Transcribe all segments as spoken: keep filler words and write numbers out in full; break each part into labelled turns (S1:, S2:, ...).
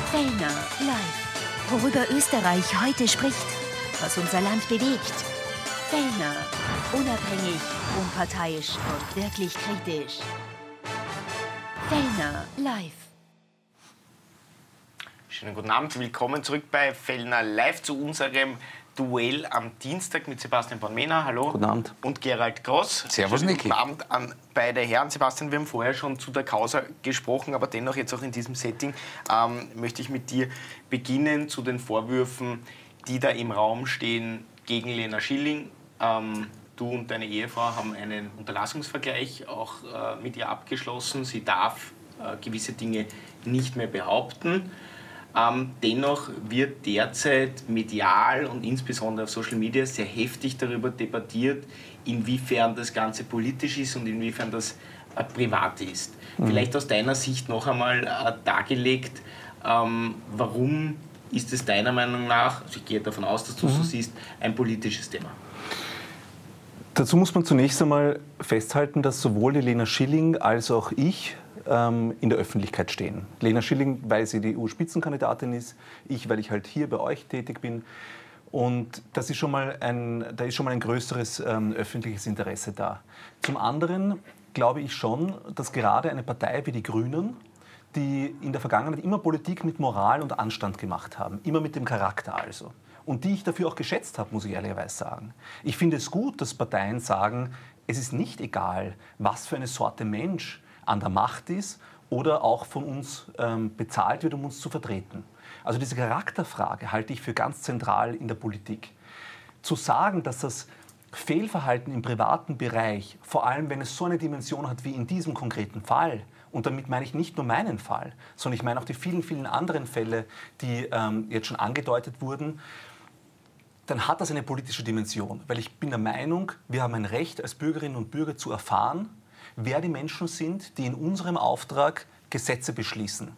S1: Fellner live. Worüber Österreich heute spricht, was unser Land bewegt. Fellner. Unabhängig, unparteiisch und wirklich kritisch. Fellner live.
S2: Schönen guten Abend, willkommen zurück bei Fellner live zu unserem Duell am Dienstag mit Sebastian Bornmehner, hallo.
S3: Guten Abend.
S2: Und Gerald Gross.
S3: Servus,
S2: Schönen
S3: Niki.
S2: Guten Abend an beide Herren. Sebastian, wir haben vorher schon zu der Causa gesprochen, aber dennoch jetzt auch in diesem Setting ähm, möchte ich mit dir beginnen zu den Vorwürfen, die da im Raum stehen gegen Lena Schilling. Ähm, du und deine Ehefrau haben einen Unterlassungsvergleich auch äh, mit ihr abgeschlossen. Sie darf äh, gewisse Dinge nicht mehr behaupten. Ähm, dennoch wird derzeit medial und insbesondere auf Social Media sehr heftig darüber debattiert, inwiefern das Ganze politisch ist und inwiefern das äh, privat ist. Mhm. Vielleicht aus deiner Sicht noch einmal äh, dargelegt, ähm, warum ist es deiner Meinung nach, also ich gehe davon aus, dass du es mhm. so siehst, ein politisches Thema?
S3: Dazu muss man zunächst einmal festhalten, dass sowohl die Lena Schilling als auch ich in der Öffentlichkeit stehen. Lena Schilling, weil sie die E U-Spitzenkandidatin ist, ich, weil ich halt hier bei euch tätig bin. Und das ist schon mal ein, da ist schon mal ein größeres ähm, öffentliches Interesse da. Zum anderen glaube ich schon, dass gerade eine Partei wie die Grünen, die in der Vergangenheit immer Politik mit Moral und Anstand gemacht haben, immer mit dem Charakter also, und die ich dafür auch geschätzt habe, muss ich ehrlicherweise sagen. Ich finde es gut, dass Parteien sagen, es ist nicht egal, was für eine Sorte Mensch an der Macht ist oder auch von uns ähm, bezahlt wird, um uns zu vertreten. Also diese Charakterfrage halte ich für ganz zentral in der Politik. Zu sagen, dass das Fehlverhalten im privaten Bereich, vor allem wenn es so eine Dimension hat wie in diesem konkreten Fall, und damit meine ich nicht nur meinen Fall, sondern ich meine auch die vielen, vielen anderen Fälle, die ähm, jetzt schon angedeutet wurden, dann hat das eine politische Dimension. Weil ich bin der Meinung, wir haben ein Recht als Bürgerinnen und Bürger zu erfahren, wer die Menschen sind, die in unserem Auftrag Gesetze beschließen.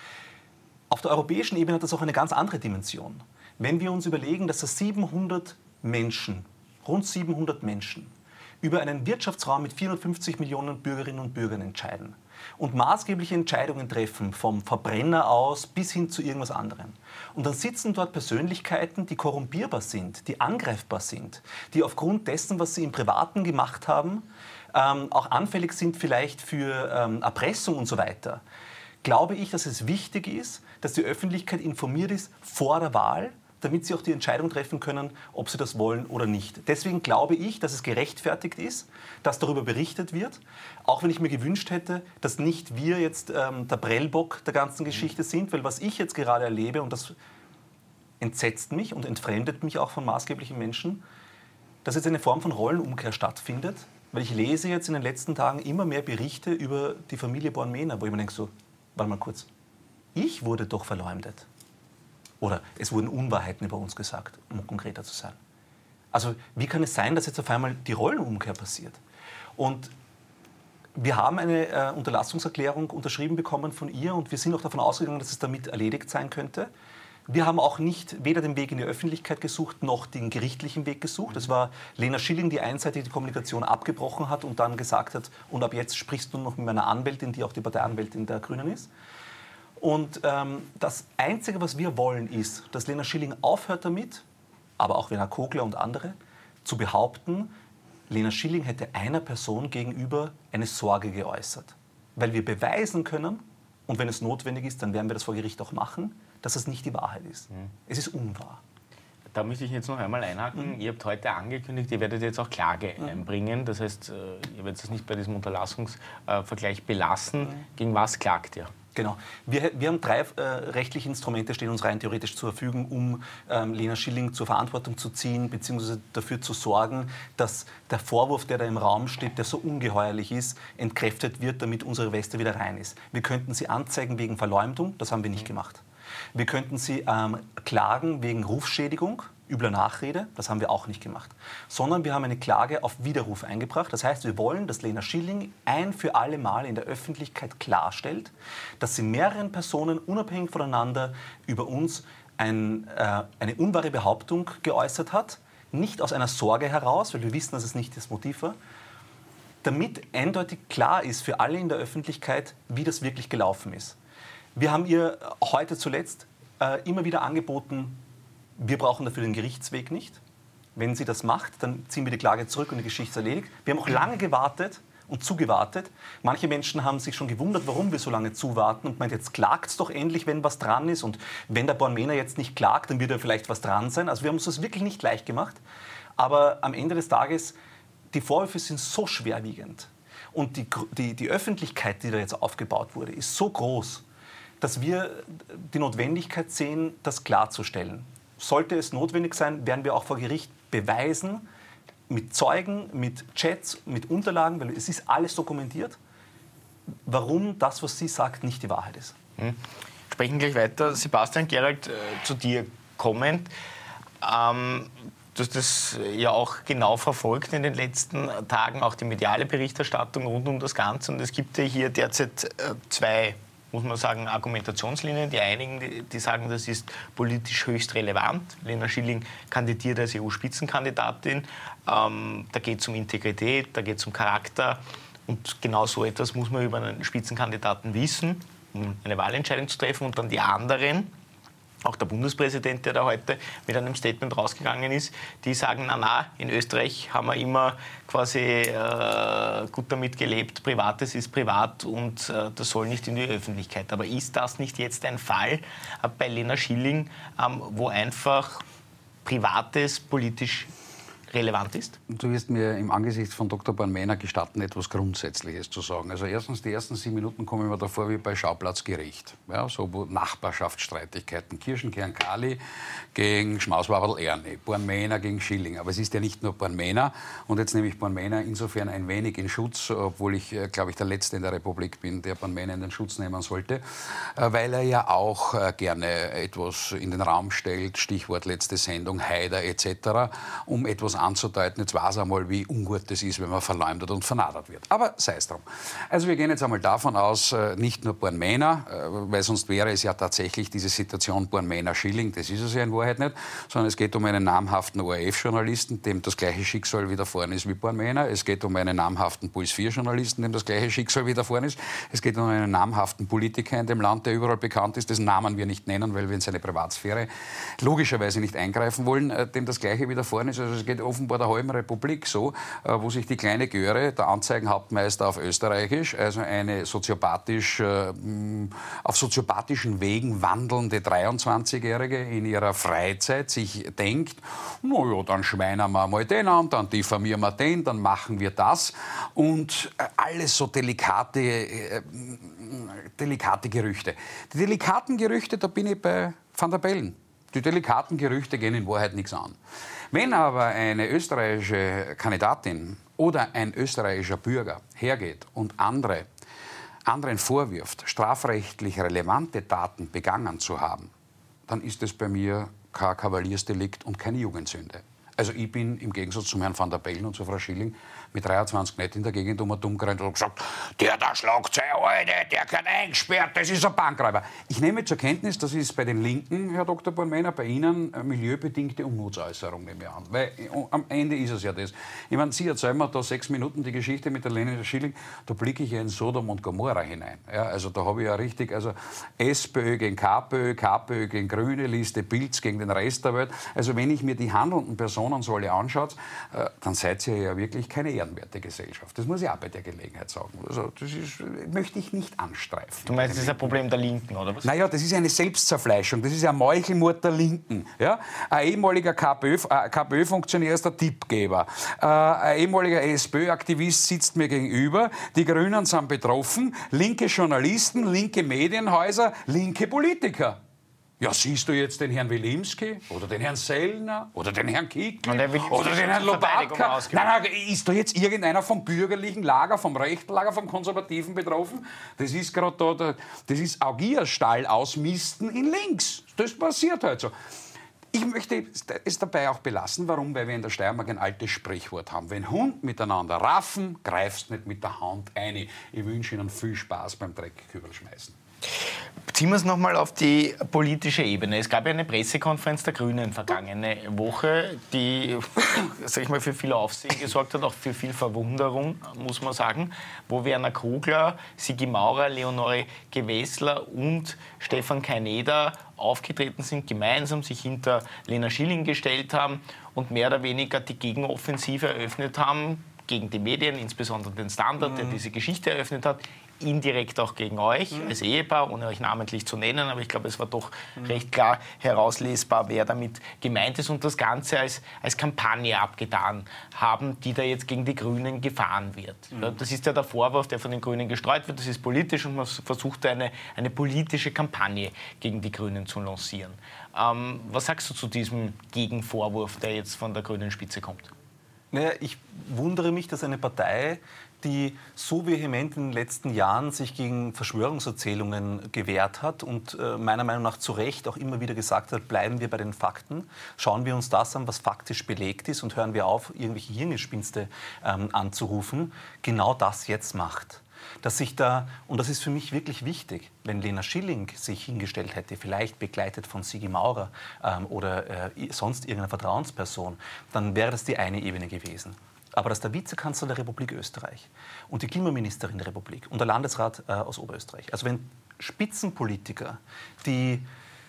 S3: Auf der europäischen Ebene hat das auch eine ganz andere Dimension. Wenn wir uns überlegen, dass das siebenhundert Menschen, rund siebenhundert Menschen, über einen Wirtschaftsraum mit vierhundertfünfzig Millionen Bürgerinnen und Bürgern entscheiden und maßgebliche Entscheidungen treffen, vom Verbrenner aus bis hin zu irgendwas anderem. Und dann sitzen dort Persönlichkeiten, die korrumpierbar sind, die angreifbar sind, die aufgrund dessen, was sie im Privaten gemacht haben, ähm, auch anfällig sind vielleicht für ähm, Erpressung und so weiter. Glaube ich, dass es wichtig ist, dass die Öffentlichkeit informiert ist vor der Wahl, damit sie auch die Entscheidung treffen können, ob sie das wollen oder nicht. Deswegen glaube ich, dass es gerechtfertigt ist, dass darüber berichtet wird, auch wenn ich mir gewünscht hätte, dass nicht wir jetzt ähm, der Prellbock der ganzen Geschichte sind, weil was ich jetzt gerade erlebe, und das entsetzt mich und entfremdet mich auch von maßgeblichen Menschen, dass jetzt eine Form von Rollenumkehr stattfindet, weil ich lese jetzt in den letzten Tagen immer mehr Berichte über die Familie Bornmehner, wo ich mir denke so, warte mal kurz, ich wurde doch verleumdet. Oder es wurden Unwahrheiten über uns gesagt, um konkreter zu sein. Also wie kann es sein, dass jetzt auf einmal die Rollenumkehr passiert? Und wir haben eine äh, Unterlassungserklärung unterschrieben bekommen von ihr und wir sind auch davon ausgegangen, dass es damit erledigt sein könnte. Wir haben auch nicht weder den Weg in die Öffentlichkeit gesucht, noch den gerichtlichen Weg gesucht. Es war Lena Schilling, die einseitig die Kommunikation abgebrochen hat und dann gesagt hat, und ab jetzt sprichst du noch mit meiner Anwältin, die auch die Parteianwältin der Grünen ist. Und ähm, das Einzige, was wir wollen, ist, dass Lena Schilling aufhört damit, aber auch Werner Kogler und andere, zu behaupten, Lena Schilling hätte einer Person gegenüber eine Sorge geäußert. Weil wir beweisen können, und wenn es notwendig ist, dann werden wir das vor Gericht auch machen, dass es nicht die Wahrheit ist. Mhm. Es ist unwahr.
S2: Da möchte ich jetzt noch einmal einhaken. Mhm. Ihr habt heute angekündigt, ihr werdet jetzt auch Klage mhm. einbringen. Das heißt, ihr werdet es nicht bei diesem Unterlassungsvergleich belassen. Mhm. Gegen was klagt ihr?
S3: Genau. Wir, wir haben drei äh, rechtliche Instrumente, stehen uns rein theoretisch zur Verfügung, um ähm, Lena Schilling zur Verantwortung zu ziehen, beziehungsweise dafür zu sorgen, dass der Vorwurf, der da im Raum steht, der so ungeheuerlich ist, entkräftet wird, damit unsere Weste wieder rein ist. Wir könnten sie anzeigen wegen Verleumdung, das haben wir nicht gemacht. Wir könnten sie ähm, klagen wegen Rufschädigung, übler Nachrede, das haben wir auch nicht gemacht. Sondern wir haben eine Klage auf Widerruf eingebracht. Das heißt, wir wollen, dass Lena Schilling ein für alle Mal in der Öffentlichkeit klarstellt, dass sie mehreren Personen unabhängig voneinander über uns ein, äh, eine unwahre Behauptung geäußert hat, nicht aus einer Sorge heraus, weil wir wissen, dass es nicht das Motiv war, damit eindeutig klar ist für alle in der Öffentlichkeit, wie das wirklich gelaufen ist. Wir haben ihr heute zuletzt äh, immer wieder angeboten, wir brauchen dafür den Gerichtsweg nicht. Wenn sie das macht, dann ziehen wir die Klage zurück und die Geschichte ist erledigt. Wir haben auch lange gewartet und zugewartet. Manche Menschen haben sich schon gewundert, warum wir so lange zuwarten und meint, jetzt klagt's doch endlich, wenn was dran ist. Und wenn der Bornmena jetzt nicht klagt, dann wird ja vielleicht was dran sein. Also wir haben uns das wirklich nicht leicht gemacht. Aber am Ende des Tages, die Vorwürfe sind so schwerwiegend. Und die, die, die Öffentlichkeit, die da jetzt aufgebaut wurde, ist so groß, dass wir die Notwendigkeit sehen, das klarzustellen. Sollte es notwendig sein, werden wir auch vor Gericht beweisen, mit Zeugen, mit Chats, mit Unterlagen, weil es ist alles dokumentiert, warum das, was sie sagt, nicht die Wahrheit ist.
S2: Hm. Sprechen gleich weiter. Sebastian, Gerald, äh, zu dir kommend. Ähm, du hast das ja auch genau verfolgt in den letzten Tagen, auch die mediale Berichterstattung rund um das Ganze. Und es gibt ja hier derzeit äh, zwei, muss man sagen, Argumentationslinien. Die einigen, die, die sagen, das ist politisch höchst relevant. Lena Schilling kandidiert als E U-Spitzenkandidatin. Ähm, da geht es um Integrität, da geht es um Charakter. Und genau so etwas muss man über einen Spitzenkandidaten wissen, um eine Wahlentscheidung zu treffen. Und dann die anderen, auch der Bundespräsident, der da heute mit einem Statement rausgegangen ist, die sagen, na na, in Österreich haben wir immer quasi äh, gut damit gelebt, Privates ist privat und äh, das soll nicht in die Öffentlichkeit. Aber ist das nicht jetzt ein Fall äh, bei Lena Schilling, ähm, wo einfach Privates politisch relevant ist?
S4: Du wirst mir im Angesicht von Doktor Bornmena gestatten, etwas Grundsätzliches zu sagen. Also erstens, die ersten sieben Minuten kommen mir davor wie bei Schauplatzgericht. Ja, so wo Nachbarschaftsstreitigkeiten. Kirschenkern-Kali gegen Schmauswaberl-Erni, Bornmena gegen Schilling. Aber es ist ja nicht nur Bornmena. Und jetzt nehme ich Bornmena insofern ein wenig in Schutz, obwohl ich, glaube ich, der Letzte in der Republik bin, der Bornmena in den Schutz nehmen sollte, weil er ja auch gerne etwas in den Raum stellt, Stichwort letzte Sendung, Haider et cetera, um etwas anzudeuten, jetzt weiß er einmal, wie ungut das ist, wenn man verleumdet und vernadert wird. Aber sei es drum. Also wir gehen jetzt einmal davon aus, nicht nur Bornmena, weil sonst wäre es ja tatsächlich diese Situation Bornmena-Schilling, das ist es ja in Wahrheit nicht, sondern es geht um einen namhaften O R F-Journalisten, dem das gleiche Schicksal widerfahren ist wie Bornmena. Es geht um einen namhaften Puls vier Journalisten, dem das gleiche Schicksal widerfahren ist. Es geht um einen namhaften Politiker in dem Land, der überall bekannt ist, dessen Namen wir nicht nennen, weil wir in seine Privatsphäre logischerweise nicht eingreifen wollen, dem das gleiche widerfahren ist. Also es geht offenbar der halben Republik so, wo sich die kleine Göre, der Anzeigenhauptmeister auf Österreichisch, also eine soziopathisch, auf soziopathischen Wegen wandelnde dreiundzwanzigjährige in ihrer Freizeit sich denkt, na ja, dann schweinen wir mal den an, dann diffamieren wir den, dann machen wir das. Und alles so delikate, äh, delikate Gerüchte. Die delikaten Gerüchte, da bin ich bei Van der Bellen. Die delikaten Gerüchte gehen in Wahrheit nichts an. Wenn aber eine österreichische Kandidatin oder ein österreichischer Bürger hergeht und andere, anderen vorwirft, strafrechtlich relevante Taten begangen zu haben, dann ist es bei mir kein Kavaliersdelikt und keine Jugendsünde. Also ich bin im Gegensatz zu Herrn Van der Bellen und zu Frau Schilling mit dreiundzwanzig nicht in der Gegend um dumm gerannt und gesagt, der da schlagt seine Alte, der gehört eingesperrt, das ist ein Bankräuber. Ich nehme zur Kenntnis, das ist bei den Linken, Herr Doktor Bornmena, bei Ihnen eine milieubedingte Unmutsäußerung, nehme ich an. Weil am Ende ist es ja das. Ich meine, Sie erzählen mir da sechs Minuten die Geschichte mit der Lena Schilling, da blicke ich ja in Sodom und Gomorra hinein. Ja, also da habe ich ja richtig, also SPÖ gegen KPÖ, KPÖ gegen Grüne Liste, Pilz gegen den Rest der Welt. Also wenn ich mir die handelnden Personen so alle anschaut, äh, dann seid ihr ja wirklich keine ehrenwerte Gesellschaft. Das muss ich auch bei der Gelegenheit sagen. Also das ist, möchte ich nicht anstreifen.
S2: Du meinst, das ist ein Problem der Linken, oder was?
S4: Naja, das ist eine Selbstzerfleischung. Das ist ein Meuchelmord der Linken. Ja? Ein ehemaliger KPÖ-Funktionär ist der Tippgeber. Äh, ein ehemaliger SPÖ-Aktivist sitzt mir gegenüber. Die Grünen sind betroffen. Linke Journalisten, linke Medienhäuser, linke Politiker. Ja, siehst du jetzt den Herrn Wilimski oder den Herrn Sellner oder den Herrn Kickl oder den Herrn Lobatka? Nein, nein, ist da jetzt irgendeiner vom bürgerlichen Lager, vom rechten Lager, vom konservativen betroffen? Das ist gerade da, das ist Augierstall ausmisten in links. Das passiert halt so. Ich möchte es dabei auch belassen. Warum? Weil wir in der Steiermark ein altes Sprichwort haben. Wenn Hund miteinander raffen, greifst nicht mit der Hand ein. Ich wünsche Ihnen viel Spaß beim Dreckkübel schmeißen.
S2: Ziehen wir es nochmal auf die politische Ebene. Es gab ja eine Pressekonferenz der Grünen vergangene Woche, die, sag ich mal, für viel Aufsehen gesorgt hat, auch für viel Verwunderung, muss man sagen, wo Werner Kogler, Sigi Maurer, Leonore Gewessler und Stefan Kaineder aufgetreten sind, gemeinsam sich hinter Lena Schilling gestellt haben und mehr oder weniger die Gegenoffensive eröffnet haben, gegen die Medien, insbesondere den Standard, mhm. der diese Geschichte eröffnet hat, indirekt auch gegen euch mhm. als Ehepaar, ohne euch namentlich zu nennen, aber ich glaube, es war doch mhm. recht klar herauslesbar, wer damit gemeint ist und das Ganze als, als Kampagne abgetan haben, die da jetzt gegen die Grünen gefahren wird. Mhm. Das ist ja der Vorwurf, der von den Grünen gestreut wird, das ist politisch und man versucht eine, eine politische Kampagne gegen die Grünen zu lancieren. Ähm, was sagst du zu diesem Gegenvorwurf, der jetzt von der grünen Spitze kommt?
S3: Naja, ich wundere mich, dass eine Partei, die so vehement in den letzten Jahren sich gegen Verschwörungserzählungen gewehrt hat und äh, meiner Meinung nach zu Recht auch immer wieder gesagt hat, bleiben wir bei den Fakten, schauen wir uns das an, was faktisch belegt ist und hören wir auf, irgendwelche Hirngespinste ähm, anzurufen, genau das jetzt macht. Dass sich da, und das ist für mich wirklich wichtig, wenn Lena Schilling sich hingestellt hätte, vielleicht begleitet von Sigi Maurer ähm, oder äh, sonst irgendeiner Vertrauensperson, dann wäre das die eine Ebene gewesen. Aber dass der Vizekanzler der Republik Österreich und die Klimaministerin der Republik und der Landesrat äh, aus Oberösterreich, also wenn Spitzenpolitiker, die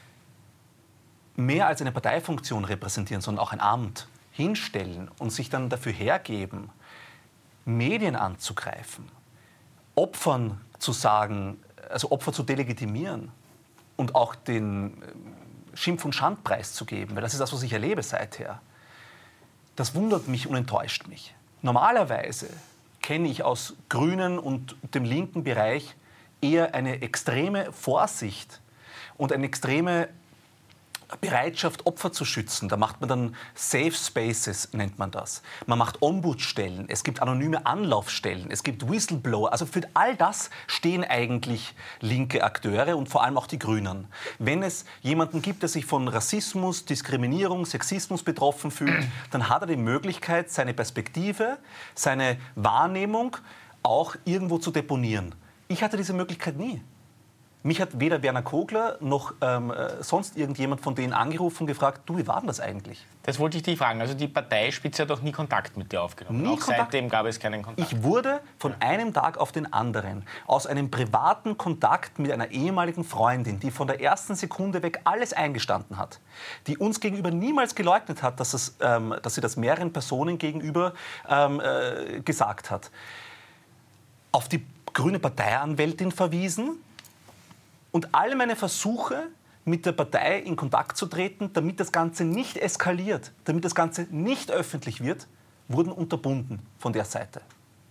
S3: mehr als eine Parteifunktion repräsentieren, sondern auch ein Amt, hinstellen und sich dann dafür hergeben, Medien anzugreifen, Opfern zu sagen, also Opfer zu delegitimieren und auch den Schimpf- und Schandpreis zu geben, weil das ist das, was ich erlebe seither, das wundert mich und enttäuscht mich. Normalerweise kenne ich aus grünen und dem linken Bereich eher eine extreme Vorsicht und eine extreme Bereitschaft, Opfer zu schützen. Da macht man dann Safe Spaces, nennt man das. Man macht Ombudsstellen, es gibt anonyme Anlaufstellen, es gibt Whistleblower. Also für all das stehen eigentlich linke Akteure und vor allem auch die Grünen. Wenn es jemanden gibt, der sich von Rassismus, Diskriminierung, Sexismus betroffen fühlt, dann hat er die Möglichkeit, seine Perspektive, seine Wahrnehmung auch irgendwo zu deponieren. Ich hatte diese Möglichkeit nie. Mich hat weder Werner Kogler noch ähm, sonst irgendjemand von denen angerufen und gefragt, du, wie war denn das eigentlich?
S2: Das wollte ich dich fragen. Also die Parteispitze hat doch nie Kontakt mit dir aufgenommen.
S3: Nie
S2: auch
S3: Kontakt.
S2: Seitdem gab es keinen Kontakt.
S3: Ich wurde von einem Tag auf den anderen aus einem privaten Kontakt mit einer ehemaligen Freundin, die von der ersten Sekunde weg alles eingestanden hat, die uns gegenüber niemals geleugnet hat, dass, es, ähm, dass sie das mehreren Personen gegenüber ähm, äh, gesagt hat, auf die grüne Parteianwältin verwiesen. Und alle meine Versuche, mit der Partei in Kontakt zu treten, damit das Ganze nicht eskaliert, damit das Ganze nicht öffentlich wird, wurden unterbunden von der Seite.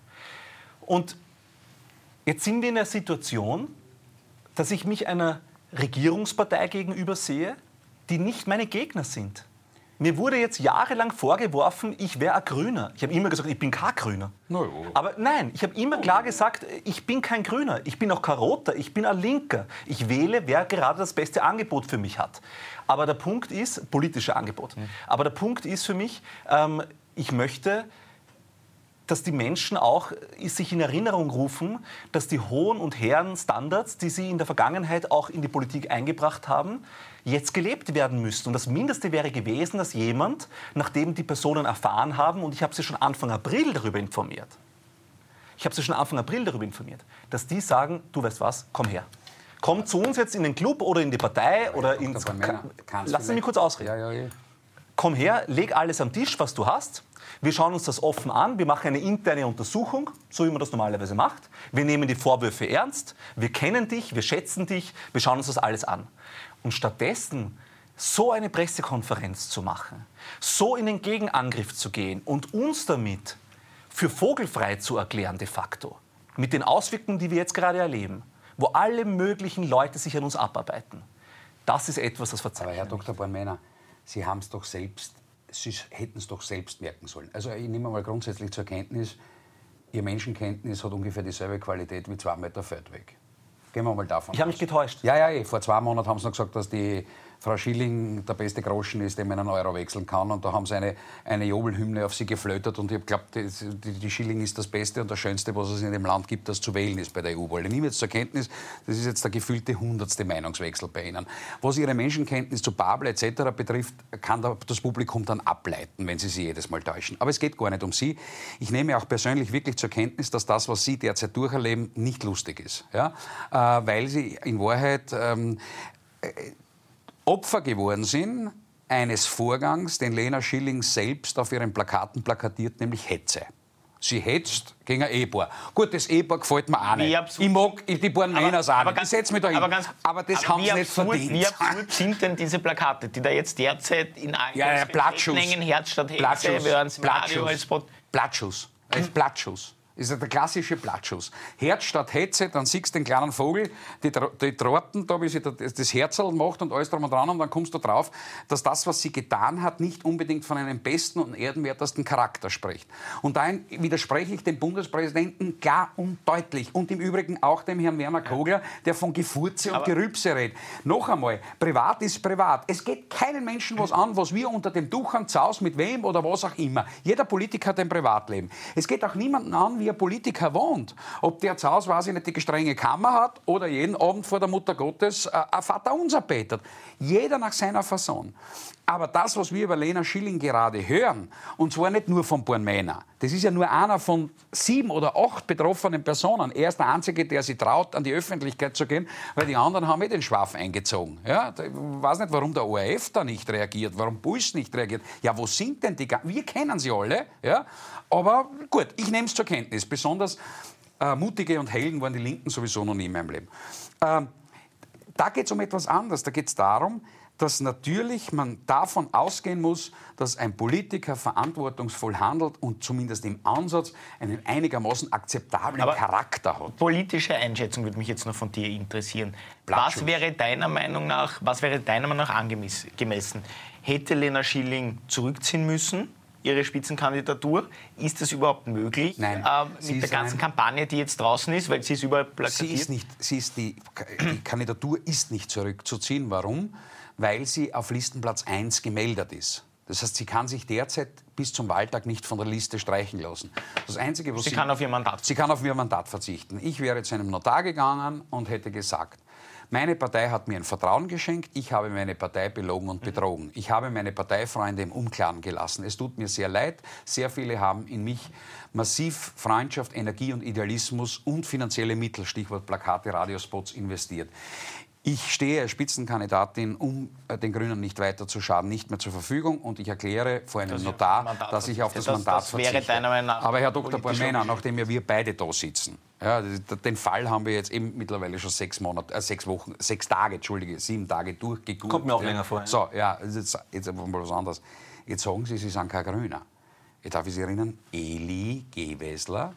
S3: Und jetzt sind wir in der Situation, dass ich mich einer Regierungspartei gegenüber sehe, die nicht meine Gegner sind. Mir wurde jetzt jahrelang vorgeworfen, ich wäre ein Grüner. Ich habe immer gesagt, ich bin kein Grüner.
S4: No.
S3: Aber nein, ich habe immer klar gesagt, ich bin kein Grüner. Ich bin auch kein Roter, ich bin ein Linker. Ich wähle, wer gerade das beste Angebot für mich hat. Aber der Punkt ist, politische Angebot. Mhm. Aber der Punkt ist für mich, ähm, ich möchte, dass die Menschen auch sich in Erinnerung rufen, dass die hohen und hehren Standards, die sie in der Vergangenheit auch in die Politik eingebracht haben, jetzt gelebt werden müssen. Und das Mindeste wäre gewesen, dass jemand, nachdem die Personen erfahren haben, und ich habe sie schon Anfang April darüber informiert, ich habe sie schon Anfang April darüber informiert, dass die sagen, du weißt was, komm her. Komm zu uns jetzt in den Club oder in die Partei ja, oder ins... Lass mich kurz ausreden. Ja, ja, ja. Komm her, leg alles am Tisch, was du hast. Wir schauen uns das offen an, wir machen eine interne Untersuchung, so wie man das normalerweise macht. Wir nehmen die Vorwürfe ernst, wir kennen dich, wir schätzen dich, wir schauen uns das alles an. Und stattdessen so eine Pressekonferenz zu machen, so in den Gegenangriff zu gehen und uns damit für vogelfrei zu erklären de facto, mit den Auswirkungen, die wir jetzt gerade erleben, wo alle möglichen Leute sich an uns abarbeiten, das ist etwas, das verzeiht.
S4: Aber Herr Doktor Bornmeiner, Sie haben es doch selbst, Sie hätten es doch selbst merken sollen. Also ich nehme mal grundsätzlich zur Kenntnis, Ihr Menschenkenntnis hat ungefähr dieselbe Qualität wie zwei Meter Feldweg. Gehen wir mal davon
S3: Ich habe mich getäuscht.
S4: Ja, ja, vor zwei Monaten haben Sie noch gesagt, dass die Frau Schilling der beste Groschen ist, den man einen Euro wechseln kann. Und da haben sie eine, eine Jubelhymne auf sie geflötert. Und ich glaube, die, die, die Schilling ist das Beste und das Schönste, was es in dem Land gibt, das zu wählen ist bei der E U-Wahl. Ich nehme jetzt zur Kenntnis, das ist jetzt der gefühlte hundertste Meinungswechsel bei Ihnen. Was Ihre Menschenkenntnis zu Babel et cetera betrifft, kann das Publikum dann ableiten, wenn Sie sie jedes Mal täuschen. Aber es geht gar nicht um Sie. Ich nehme auch persönlich wirklich zur Kenntnis, dass das, was Sie derzeit durcherleben, nicht lustig ist. Ja? Äh, weil Sie in Wahrheit ähm, äh, Opfer geworden sind eines Vorgangs, den Lena Schilling selbst auf ihren Plakaten plakatiert, nämlich Hetze. Sie hetzt gegen ein Ehepaar. Gut, das Ehepaar gefällt mir auch nicht. Ich mag die beiden Männer auch nicht. Ich setze mich da hin.
S2: Aber, ganz,
S4: aber das
S2: aber
S4: haben sie nicht
S2: absurd,
S4: verdient.
S2: Wie absurd sind denn diese Plakate, die da jetzt derzeit in allen
S4: ja, ja, Blattschuss.
S2: Herz statt Hetze,
S4: Blattschuss.
S2: während es
S4: Blattschuss. Blattschuss. Ein Blattschuss. Das ist der klassische Blattschuss. Herz statt Hetze, dann siehst du den kleinen Vogel, die, die Trotten, da wie sie das Herzl macht und alles drum und dran, und dann kommst du drauf, dass das, was sie getan hat, nicht unbedingt von einem besten und ehrenwertesten Charakter spricht. Und da widerspreche ich dem Bundespräsidenten klar und deutlich. Und im Übrigen auch dem Herrn Werner Kogler, der von Gefurze und Aber Gerübse redet. Noch einmal, privat ist privat. Es geht keinen Menschen was an, was wir unter dem Tuch am Zaus, mit wem oder was auch immer. Jeder Politiker hat ein Privatleben. Es geht auch niemanden an, wie ein Politiker wohnt. Ob der zu Hause, weiß ich nicht, die strenge Kammer hat oder jeden Abend vor der Mutter Gottes äh, ein Vaterunser betet. Jeder nach seiner Fasson. Aber das, was wir über Lena Schilling gerade hören, und zwar nicht nur von Bornmäner, das ist ja nur einer von sieben oder acht betroffenen Personen. Er ist der Einzige, der sich traut, an die Öffentlichkeit zu gehen, weil die anderen haben eh den Schwaf eingezogen. Ja, ich weiß nicht, warum der O R F da nicht reagiert, warum Puls nicht reagiert. Ja, wo sind denn die? Wir kennen sie alle, ja, aber gut, ich nehme es zur Kenntnis. Besonders äh, mutige und Helden waren die Linken sowieso noch nie in meinem Leben. Ähm, da geht es um etwas anderes. Da geht es darum, dass natürlich man davon ausgehen muss, dass ein Politiker verantwortungsvoll handelt und zumindest im Ansatz einen einigermaßen akzeptablen Aber Charakter hat.
S2: Politische Einschätzung würde mich jetzt noch von dir interessieren. Was wäre deiner Meinung nach, was wäre deiner Meinung nach angemessen? Hätte Lena Schilling zurückziehen müssen, ihre Spitzenkandidatur? Ist das überhaupt möglich?
S4: Nein.
S2: Äh, mit der ganzen Kampagne, die jetzt draußen ist, weil sie ist überall plakatiert?
S4: Sie ist nicht, sie ist die, die Kandidatur ist nicht zurückzuziehen. Warum? Weil sie auf Listenplatz eins gemeldet ist. Das heißt, sie kann sich derzeit bis zum Wahltag nicht von der Liste streichen lassen. Das Einzige, was
S2: sie,
S4: sie
S2: kann auf ihr Mandat
S4: Sie kann auf ihr Mandat verzichten. Ich wäre zu einem Notar gegangen und hätte gesagt, meine Partei hat mir ein Vertrauen geschenkt, ich habe meine Partei belogen und betrogen. Ich habe meine Parteifreunde im Unklaren gelassen. Es tut mir sehr leid, sehr viele haben in mich massiv Freundschaft, Energie und Idealismus und finanzielle Mittel, Stichwort Plakate, Radiospots, investiert. Ich stehe als Spitzenkandidatin, um den Grünen nicht weiter zu schaden, nicht mehr zur Verfügung, und ich erkläre vor einem das Notar, dass ich auf das, das Mandat das verzichte. Deiner Meinung nach Aber Herr Doktor Bornmäner, nachdem wir beide da sitzen, ja, den Fall haben wir jetzt eben mittlerweile schon sechs Monate, äh, sechs Wochen, sechs Tage, Entschuldige, sieben Tage durchgeguckt.
S3: Kommt mir auch ja. länger vor.
S4: So, ja, jetzt, jetzt einfach mal was anderes. Jetzt sagen Sie, Sie sind kein Grüner. Jetzt darf ich Sie erinnern, Eli Gewessler,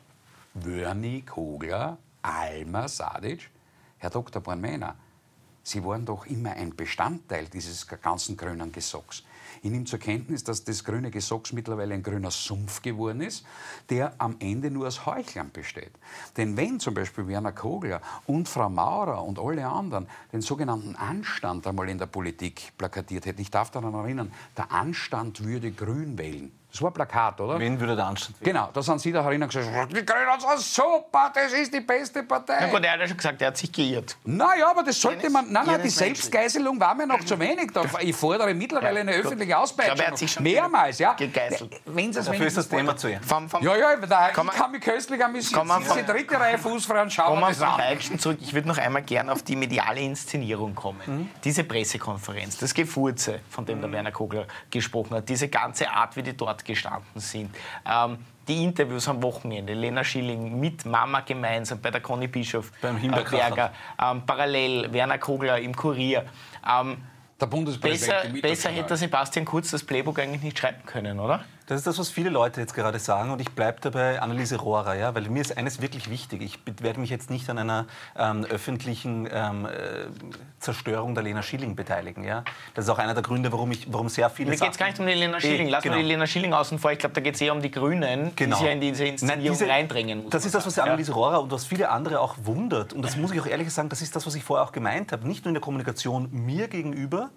S4: Wörni Kogler, Alma Sadic, Herr Doktor Bornmäner, Sie waren doch immer ein Bestandteil dieses ganzen grünen Gesocks. Ich nehme zur Kenntnis, dass das grüne Gesocks mittlerweile ein grüner Sumpf geworden ist, der am Ende nur aus Heuchlern besteht. Denn wenn zum Beispiel Werner Kogler und Frau Maurer und alle anderen den sogenannten Anstand einmal in der Politik plakatiert hätten, ich darf daran erinnern, der Anstand würde grün wählen. Das war ein Plakat, oder?
S3: Wen würde der Anstand wählen?
S4: Genau, da sind Sie da herinnen gesagt, die Grünen sind super, das ist die beste Partei.
S2: Na gut, er hat ja schon gesagt, er hat sich geirrt.
S4: Naja, aber das sollte man... Nein, nein, die Selbstgeißelung war mir noch zu wenig. Ich fordere mittlerweile eine öffentliche Auspeitschung.
S2: Er hat sich schon
S4: mehrmals, ja.
S2: gegeißelt.
S4: Wenn Sie
S3: Dafür ist das Thema zu Ende.
S4: Ja, ja, da, ich kann mich köstlich amüsieren. Diese dritte Reihe Fußfrauen schauen wir das an.
S2: Peitschen zurück. Ich würde noch einmal gerne auf die mediale Inszenierung kommen. Mhm. Diese Pressekonferenz, das Gefurze, von dem der Werner Kogler gesprochen hat, diese ganze Art, wie die dort gestanden sind. Ähm, die Interviews am Wochenende, Lena Schilling mit Mama gemeinsam bei der Conny Bischof,
S3: beim
S2: äh, Berger, ähm, parallel Werner Kogler im Kurier. Ähm,
S4: der Bundespräsident
S2: besser besser hätte Sebastian Kurz das Playbook eigentlich nicht schreiben können, oder?
S3: Das ist das, was viele Leute jetzt gerade sagen, und ich bleibe dabei Anneliese Rohrer, ja, weil mir ist eines wirklich wichtig. Ich werde mich jetzt nicht an einer ähm, öffentlichen ähm, äh, Zerstörung der Lena Schilling beteiligen. Ja. Das ist auch einer der Gründe, warum, ich, warum sehr viele
S2: Mir geht es gar nicht um die Lena Schilling. Lass genau. mal die Lena Schilling außen vor. Ich glaube, da geht es eher um die Grünen,
S3: genau.
S2: die sich ja in diese Inszenierung Nein, diese, reindrängen muss.
S3: Das ist das, was die Anneliese Rohrer und was viele andere auch wundert. Und das muss ich auch ehrlich sagen, das ist das, was ich vorher auch gemeint habe. Nicht nur in der Kommunikation mir gegenüber,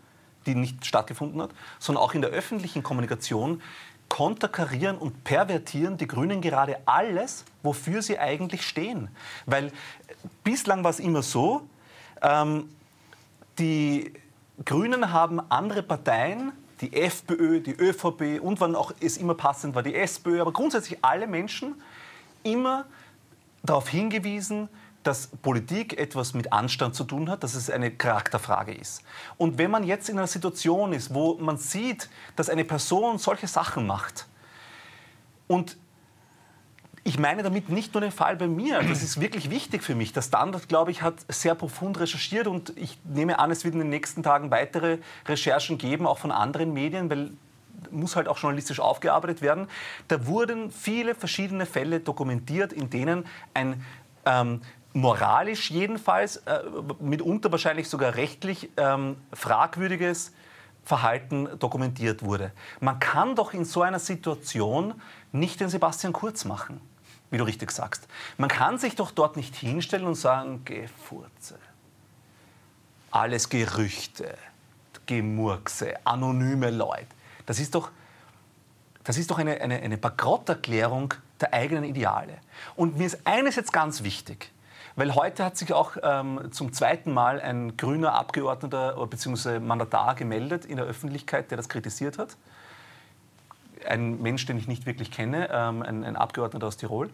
S3: die nicht stattgefunden hat, sondern auch in der öffentlichen Kommunikation konterkarieren und pervertieren die Grünen gerade alles, wofür sie eigentlich stehen. Weil bislang war es immer so, ähm, die Grünen haben andere Parteien, die FPÖ, die ÖVP und wann auch es immer passend war, die SPÖ, aber grundsätzlich alle Menschen immer darauf hingewiesen, dass Politik etwas mit Anstand zu tun hat, dass es eine Charakterfrage ist. Und wenn man jetzt in einer Situation ist, wo man sieht, dass eine Person solche Sachen macht, und ich meine damit nicht nur den Fall bei mir, das ist wirklich wichtig für mich. Der Standard, glaube ich, hat sehr profund recherchiert und ich nehme an, es wird in den nächsten Tagen weitere Recherchen geben, auch von anderen Medien, weil muss halt auch journalistisch aufgearbeitet werden. Da wurden viele verschiedene Fälle dokumentiert, in denen ein ähm, moralisch jedenfalls, äh, mitunter wahrscheinlich sogar rechtlich ähm, fragwürdiges Verhalten dokumentiert wurde. Man kann doch in so einer Situation nicht den Sebastian Kurz machen, wie du richtig sagst. Man kann sich doch dort nicht hinstellen und sagen, Gefurze, alles Gerüchte, Gemurkse, anonyme Leute. Das ist doch, das ist doch eine, eine, eine Bankrotterklärung der eigenen Ideale. Und mir ist eines jetzt ganz wichtig, weil heute hat sich auch ähm, zum zweiten Mal ein grüner Abgeordneter bzw. Mandatar gemeldet in der Öffentlichkeit, der das kritisiert hat. Ein Mensch, den ich nicht wirklich kenne, ähm, ein, ein Abgeordneter aus Tirol.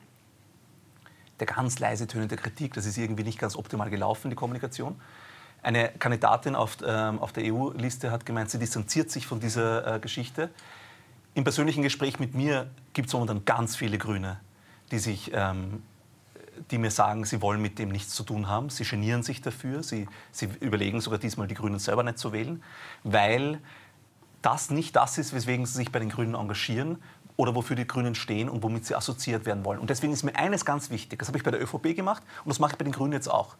S3: Der ganz leise tönende Kritik, das ist irgendwie nicht ganz optimal gelaufen, die Kommunikation. Eine Kandidatin auf, ähm, auf der E U-Liste hat gemeint, sie distanziert sich von dieser äh, Geschichte. Im persönlichen Gespräch mit mir gibt es momentan ganz viele Grüne, die sich... Ähm, die mir sagen, sie wollen mit dem nichts zu tun haben. Sie genieren sich dafür. Sie, sie überlegen sogar diesmal, die Grünen selber nicht zu wählen, weil das nicht das ist, weswegen sie sich bei den Grünen engagieren oder wofür die Grünen stehen und womit sie assoziiert werden wollen. Und deswegen ist mir eines ganz wichtig. Das habe ich bei der ÖVP gemacht und das mache ich bei den Grünen jetzt auch.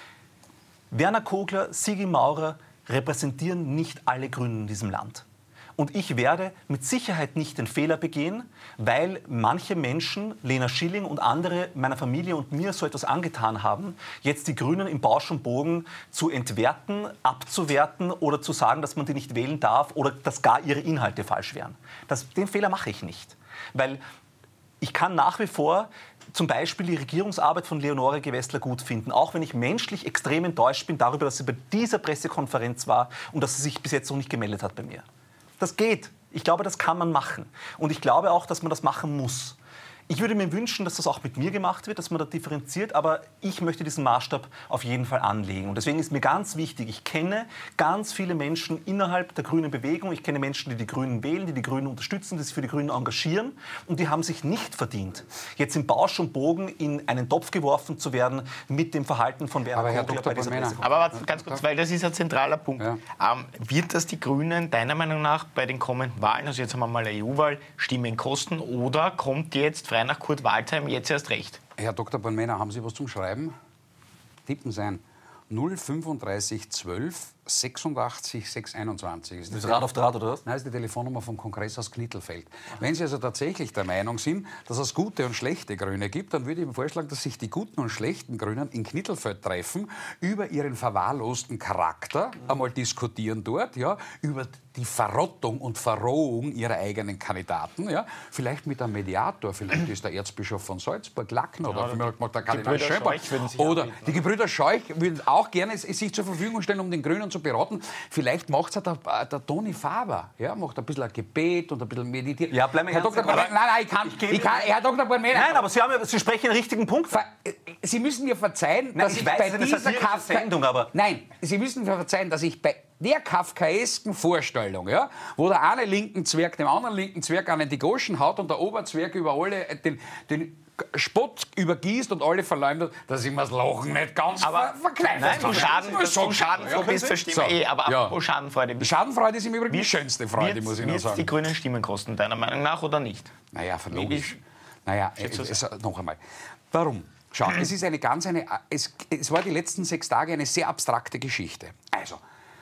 S3: Werner Kogler, Sigi Maurer repräsentieren nicht alle Grünen in diesem Land. Und ich werde mit Sicherheit nicht den Fehler begehen, weil manche Menschen, Lena Schilling und andere meiner Familie und mir so etwas angetan haben, jetzt die Grünen im Bausch und Bogen zu entwerten, abzuwerten oder zu sagen, dass man die nicht wählen darf oder dass gar ihre Inhalte falsch wären. Das, den Fehler mache ich nicht. Weil ich kann nach wie vor zum Beispiel die Regierungsarbeit von Leonore Gewessler gut finden, auch wenn ich menschlich extrem enttäuscht bin darüber, dass sie bei dieser Pressekonferenz war und dass sie sich bis jetzt noch nicht gemeldet hat bei mir. Das geht. Ich glaube, das kann man machen. Und ich glaube auch, dass man das machen muss. Ich würde mir wünschen, dass das auch mit mir gemacht wird, dass man da differenziert, aber ich möchte diesen Maßstab auf jeden Fall anlegen. Und deswegen ist mir ganz wichtig, ich kenne ganz viele Menschen innerhalb der grünen Bewegung, ich kenne Menschen, die die Grünen wählen, die die Grünen unterstützen, die sich für die Grünen engagieren und die haben sich nicht verdient, jetzt im Bausch und Bogen in einen Topf geworfen zu werden mit dem Verhalten von Werner Kogler bei dieser Pressekonferenz.
S2: Aber warte, ganz kurz, weil das ist ein zentraler Punkt. Ja. Ähm, wird das die Grünen deiner Meinung nach bei den kommenden Wahlen, also jetzt haben wir mal eine E U-Wahl, Stimmen kosten oder kommt jetzt frei nach Kurt Waldheim jetzt erst recht?
S4: Herr Doktor Bornmänner, haben Sie was zum Schreiben? Tippen Sie ein. null fünfunddreißig zwölf sechsundachtzig sechshunderteinundzwanzig. Ist
S3: das Rad auf Draht, oder was?
S4: Nein, das ist die Telefonnummer vom Kongress aus Knittelfeld. Wenn Sie also tatsächlich der Meinung sind, dass es gute und schlechte Grüne gibt, dann würde ich Ihnen vorschlagen, dass sich die guten und schlechten Grünen in Knittelfeld treffen, über ihren verwahrlosten Charakter einmal diskutieren dort, ja, über die Verrottung und Verrohung ihrer eigenen Kandidaten, ja, vielleicht mit einem Mediator, vielleicht ist der Erzbischof von Salzburg, Lackner, ja, oder vielleicht macht der Kardinal Schöber, oder anbieten, die Gebrüder Scheuch würden auch gerne sich zur Verfügung stellen, um den Grünen zu beraten. Vielleicht macht es der, der Toni Faber, ja, macht ein bisschen ein Gebet und ein bisschen meditieren.
S3: Ja, bleiben wir
S4: Herr Doktor Bornmänner, nein, nein, ich kann, ich, ich kann, Herr Doktor Bornmänner.
S3: Nein, aber Sie, haben, Sie sprechen einen richtigen Punkt.
S4: Sie müssen mir verzeihen,
S3: nein,
S4: dass
S3: ich,
S4: ich
S3: weiß,
S4: bei dieser Kafka
S3: Sendung, aber
S4: nein, Sie müssen mir verzeihen, dass ich bei der kafkaesken Vorstellung, ja, wo der eine linken Zwerg dem anderen linken Zwerg an die Goschen haut und der Oberzwerg über alle den, den Spott übergießt und alle verleumdet, dass ich mir das Lachen nicht ganz
S2: aber
S4: ver verkneift.
S2: Nein, du Schaden, dass du Schadenfreude bist, verstehe ich eh, aber
S4: ja.
S2: Apropos Schadenfreude.
S4: Schadenfreude ist im Übrigen die schönste Freude, muss ich noch sagen.
S2: Wird die Grünen Stimmen kosten, deiner Meinung nach, oder nicht?
S4: Naja, logisch. Naja, es, es, noch einmal. Warum? Schau, es ist eine ganz eine, es, es war die letzten sechs Tage eine sehr abstrakte Geschichte. Also,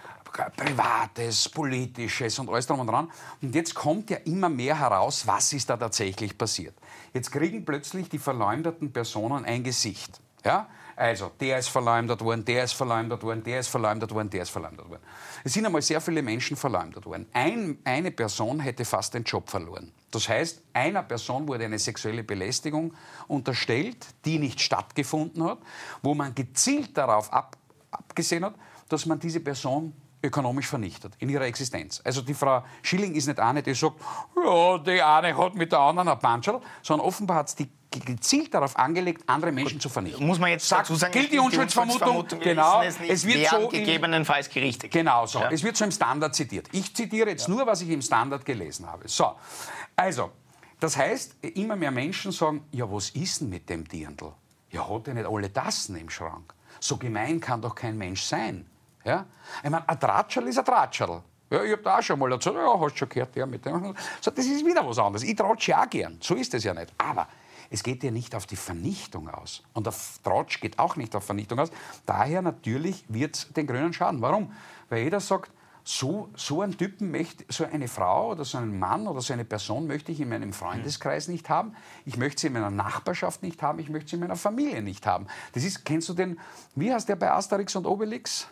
S4: Privates, Politisches und alles drum und dran. Und jetzt kommt ja immer mehr heraus, was ist da tatsächlich passiert. Jetzt kriegen plötzlich die verleumderten Personen ein Gesicht. Ja? Also, der ist verleumdet worden, der ist verleumdet worden, der ist verleumdet worden, der ist verleumdet worden. Es sind einmal sehr viele Menschen verleumdet worden. Ein, eine Person hätte fast den Job verloren. Das heißt, einer Person wurde eine sexuelle Belästigung unterstellt, die nicht stattgefunden hat, wo man gezielt darauf ab, abgesehen hat, dass man diese Person ökonomisch vernichtet in ihrer Existenz. Also die Frau Schilling ist nicht eine, die sagt, ja, die eine hat mit der anderen ein Panschel, sondern offenbar hat es die gezielt darauf angelegt, andere Menschen
S2: Gut,
S4: zu vernichten.
S2: Muss man jetzt dazu sagen,
S4: gilt die Unschuldsvermutung? Genau.
S2: Es,
S4: es wird so
S2: gegebenenfalls gerichtet.
S4: Genau so.
S2: Ja.
S4: Es wird so im Standard zitiert. Ich zitiere jetzt ja. nur, was ich im Standard gelesen habe. So. Also, das heißt, immer mehr Menschen sagen, ja, was ist denn mit dem Dirndl? Ja, hat er nicht alle Tassen im Schrank? So gemein kann doch kein Mensch sein. Ja? Ich meine, ein Tratscherl ist ein Tratscherl. Ja, ich habe da auch schon mal erzählt, ja, hast du schon gehört, ja, mit dem. So, das ist wieder was anderes. Ich tratsche auch gern. So ist es ja nicht. Aber es geht ja nicht auf die Vernichtung aus. Und der Tratsch geht auch nicht auf Vernichtung aus. Daher natürlich wird es den Grünen schaden. Warum? Weil jeder sagt, so, so einen Typen, möchte, so eine Frau oder so einen Mann oder so eine Person möchte ich in meinem Freundeskreis nicht haben. Ich möchte sie in meiner Nachbarschaft nicht haben. Ich möchte sie in meiner Familie nicht haben. Das ist, kennst du den, wie heißt der bei Asterix und Obelix?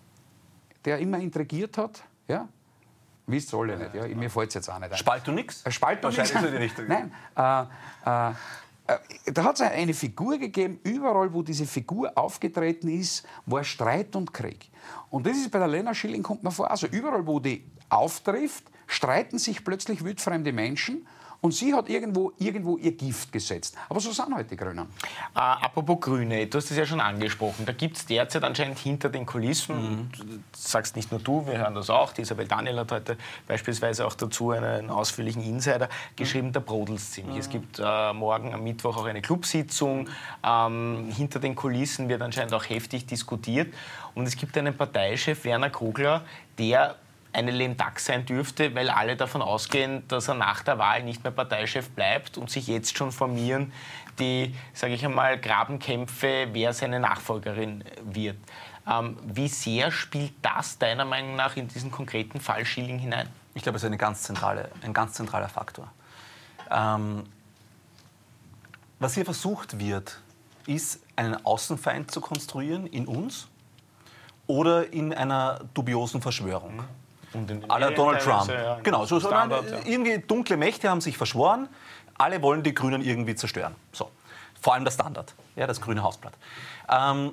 S4: Der immer intrigiert hat? Ja? Wisst ihr alle nicht, ja? Mir fällt es jetzt auch nicht ein.
S3: Spalt du nix?
S4: Spalt du nix?
S3: Wahrscheinlich ist die Richtung.
S4: Nein. Äh, äh, äh, da hat es eine Figur gegeben, überall, wo diese Figur aufgetreten ist, war Streit und Krieg. Und das ist bei der Lena Schilling, kommt man vor, also überall, wo die auftrifft, streiten sich plötzlich wildfremde Menschen. Und sie hat irgendwo, irgendwo ihr Gift gesetzt. Aber so sind halt die Grünen.
S2: Äh, apropos Grüne, du hast es ja schon angesprochen. Da gibt es derzeit anscheinend hinter den Kulissen, mhm. das sagst nicht nur du, wir hören das auch, die Isabel Daniel hat heute beispielsweise auch dazu einen ausführlichen Insider geschrieben, mhm. da brodelt es ziemlich. Mhm. Es gibt äh, morgen am Mittwoch auch eine Clubsitzung. Ähm, hinter den Kulissen wird anscheinend auch heftig diskutiert. Und es gibt einen Parteichef, Werner Kogler, der eine lame duck sein dürfte, weil alle davon ausgehen, dass er nach der Wahl nicht mehr Parteichef bleibt und sich jetzt schon formieren die, sage ich einmal, Grabenkämpfe, wer seine Nachfolgerin wird. Ähm, wie sehr spielt das deiner Meinung nach in diesen konkreten Fall Schilling hinein?
S3: Ich glaube, es ist eine ganz zentrale, ein ganz zentraler Faktor. Ähm, was hier versucht wird, ist, einen Außenfeind zu konstruieren in uns oder in einer dubiosen Verschwörung. Mhm. À la Donald Trump. Ja, genau, so, so Standard, ja. Irgendwie dunkle Mächte haben sich verschworen. Alle wollen die Grünen irgendwie zerstören. So. Vor allem der Standard, ja, das grüne Hausblatt. Ähm,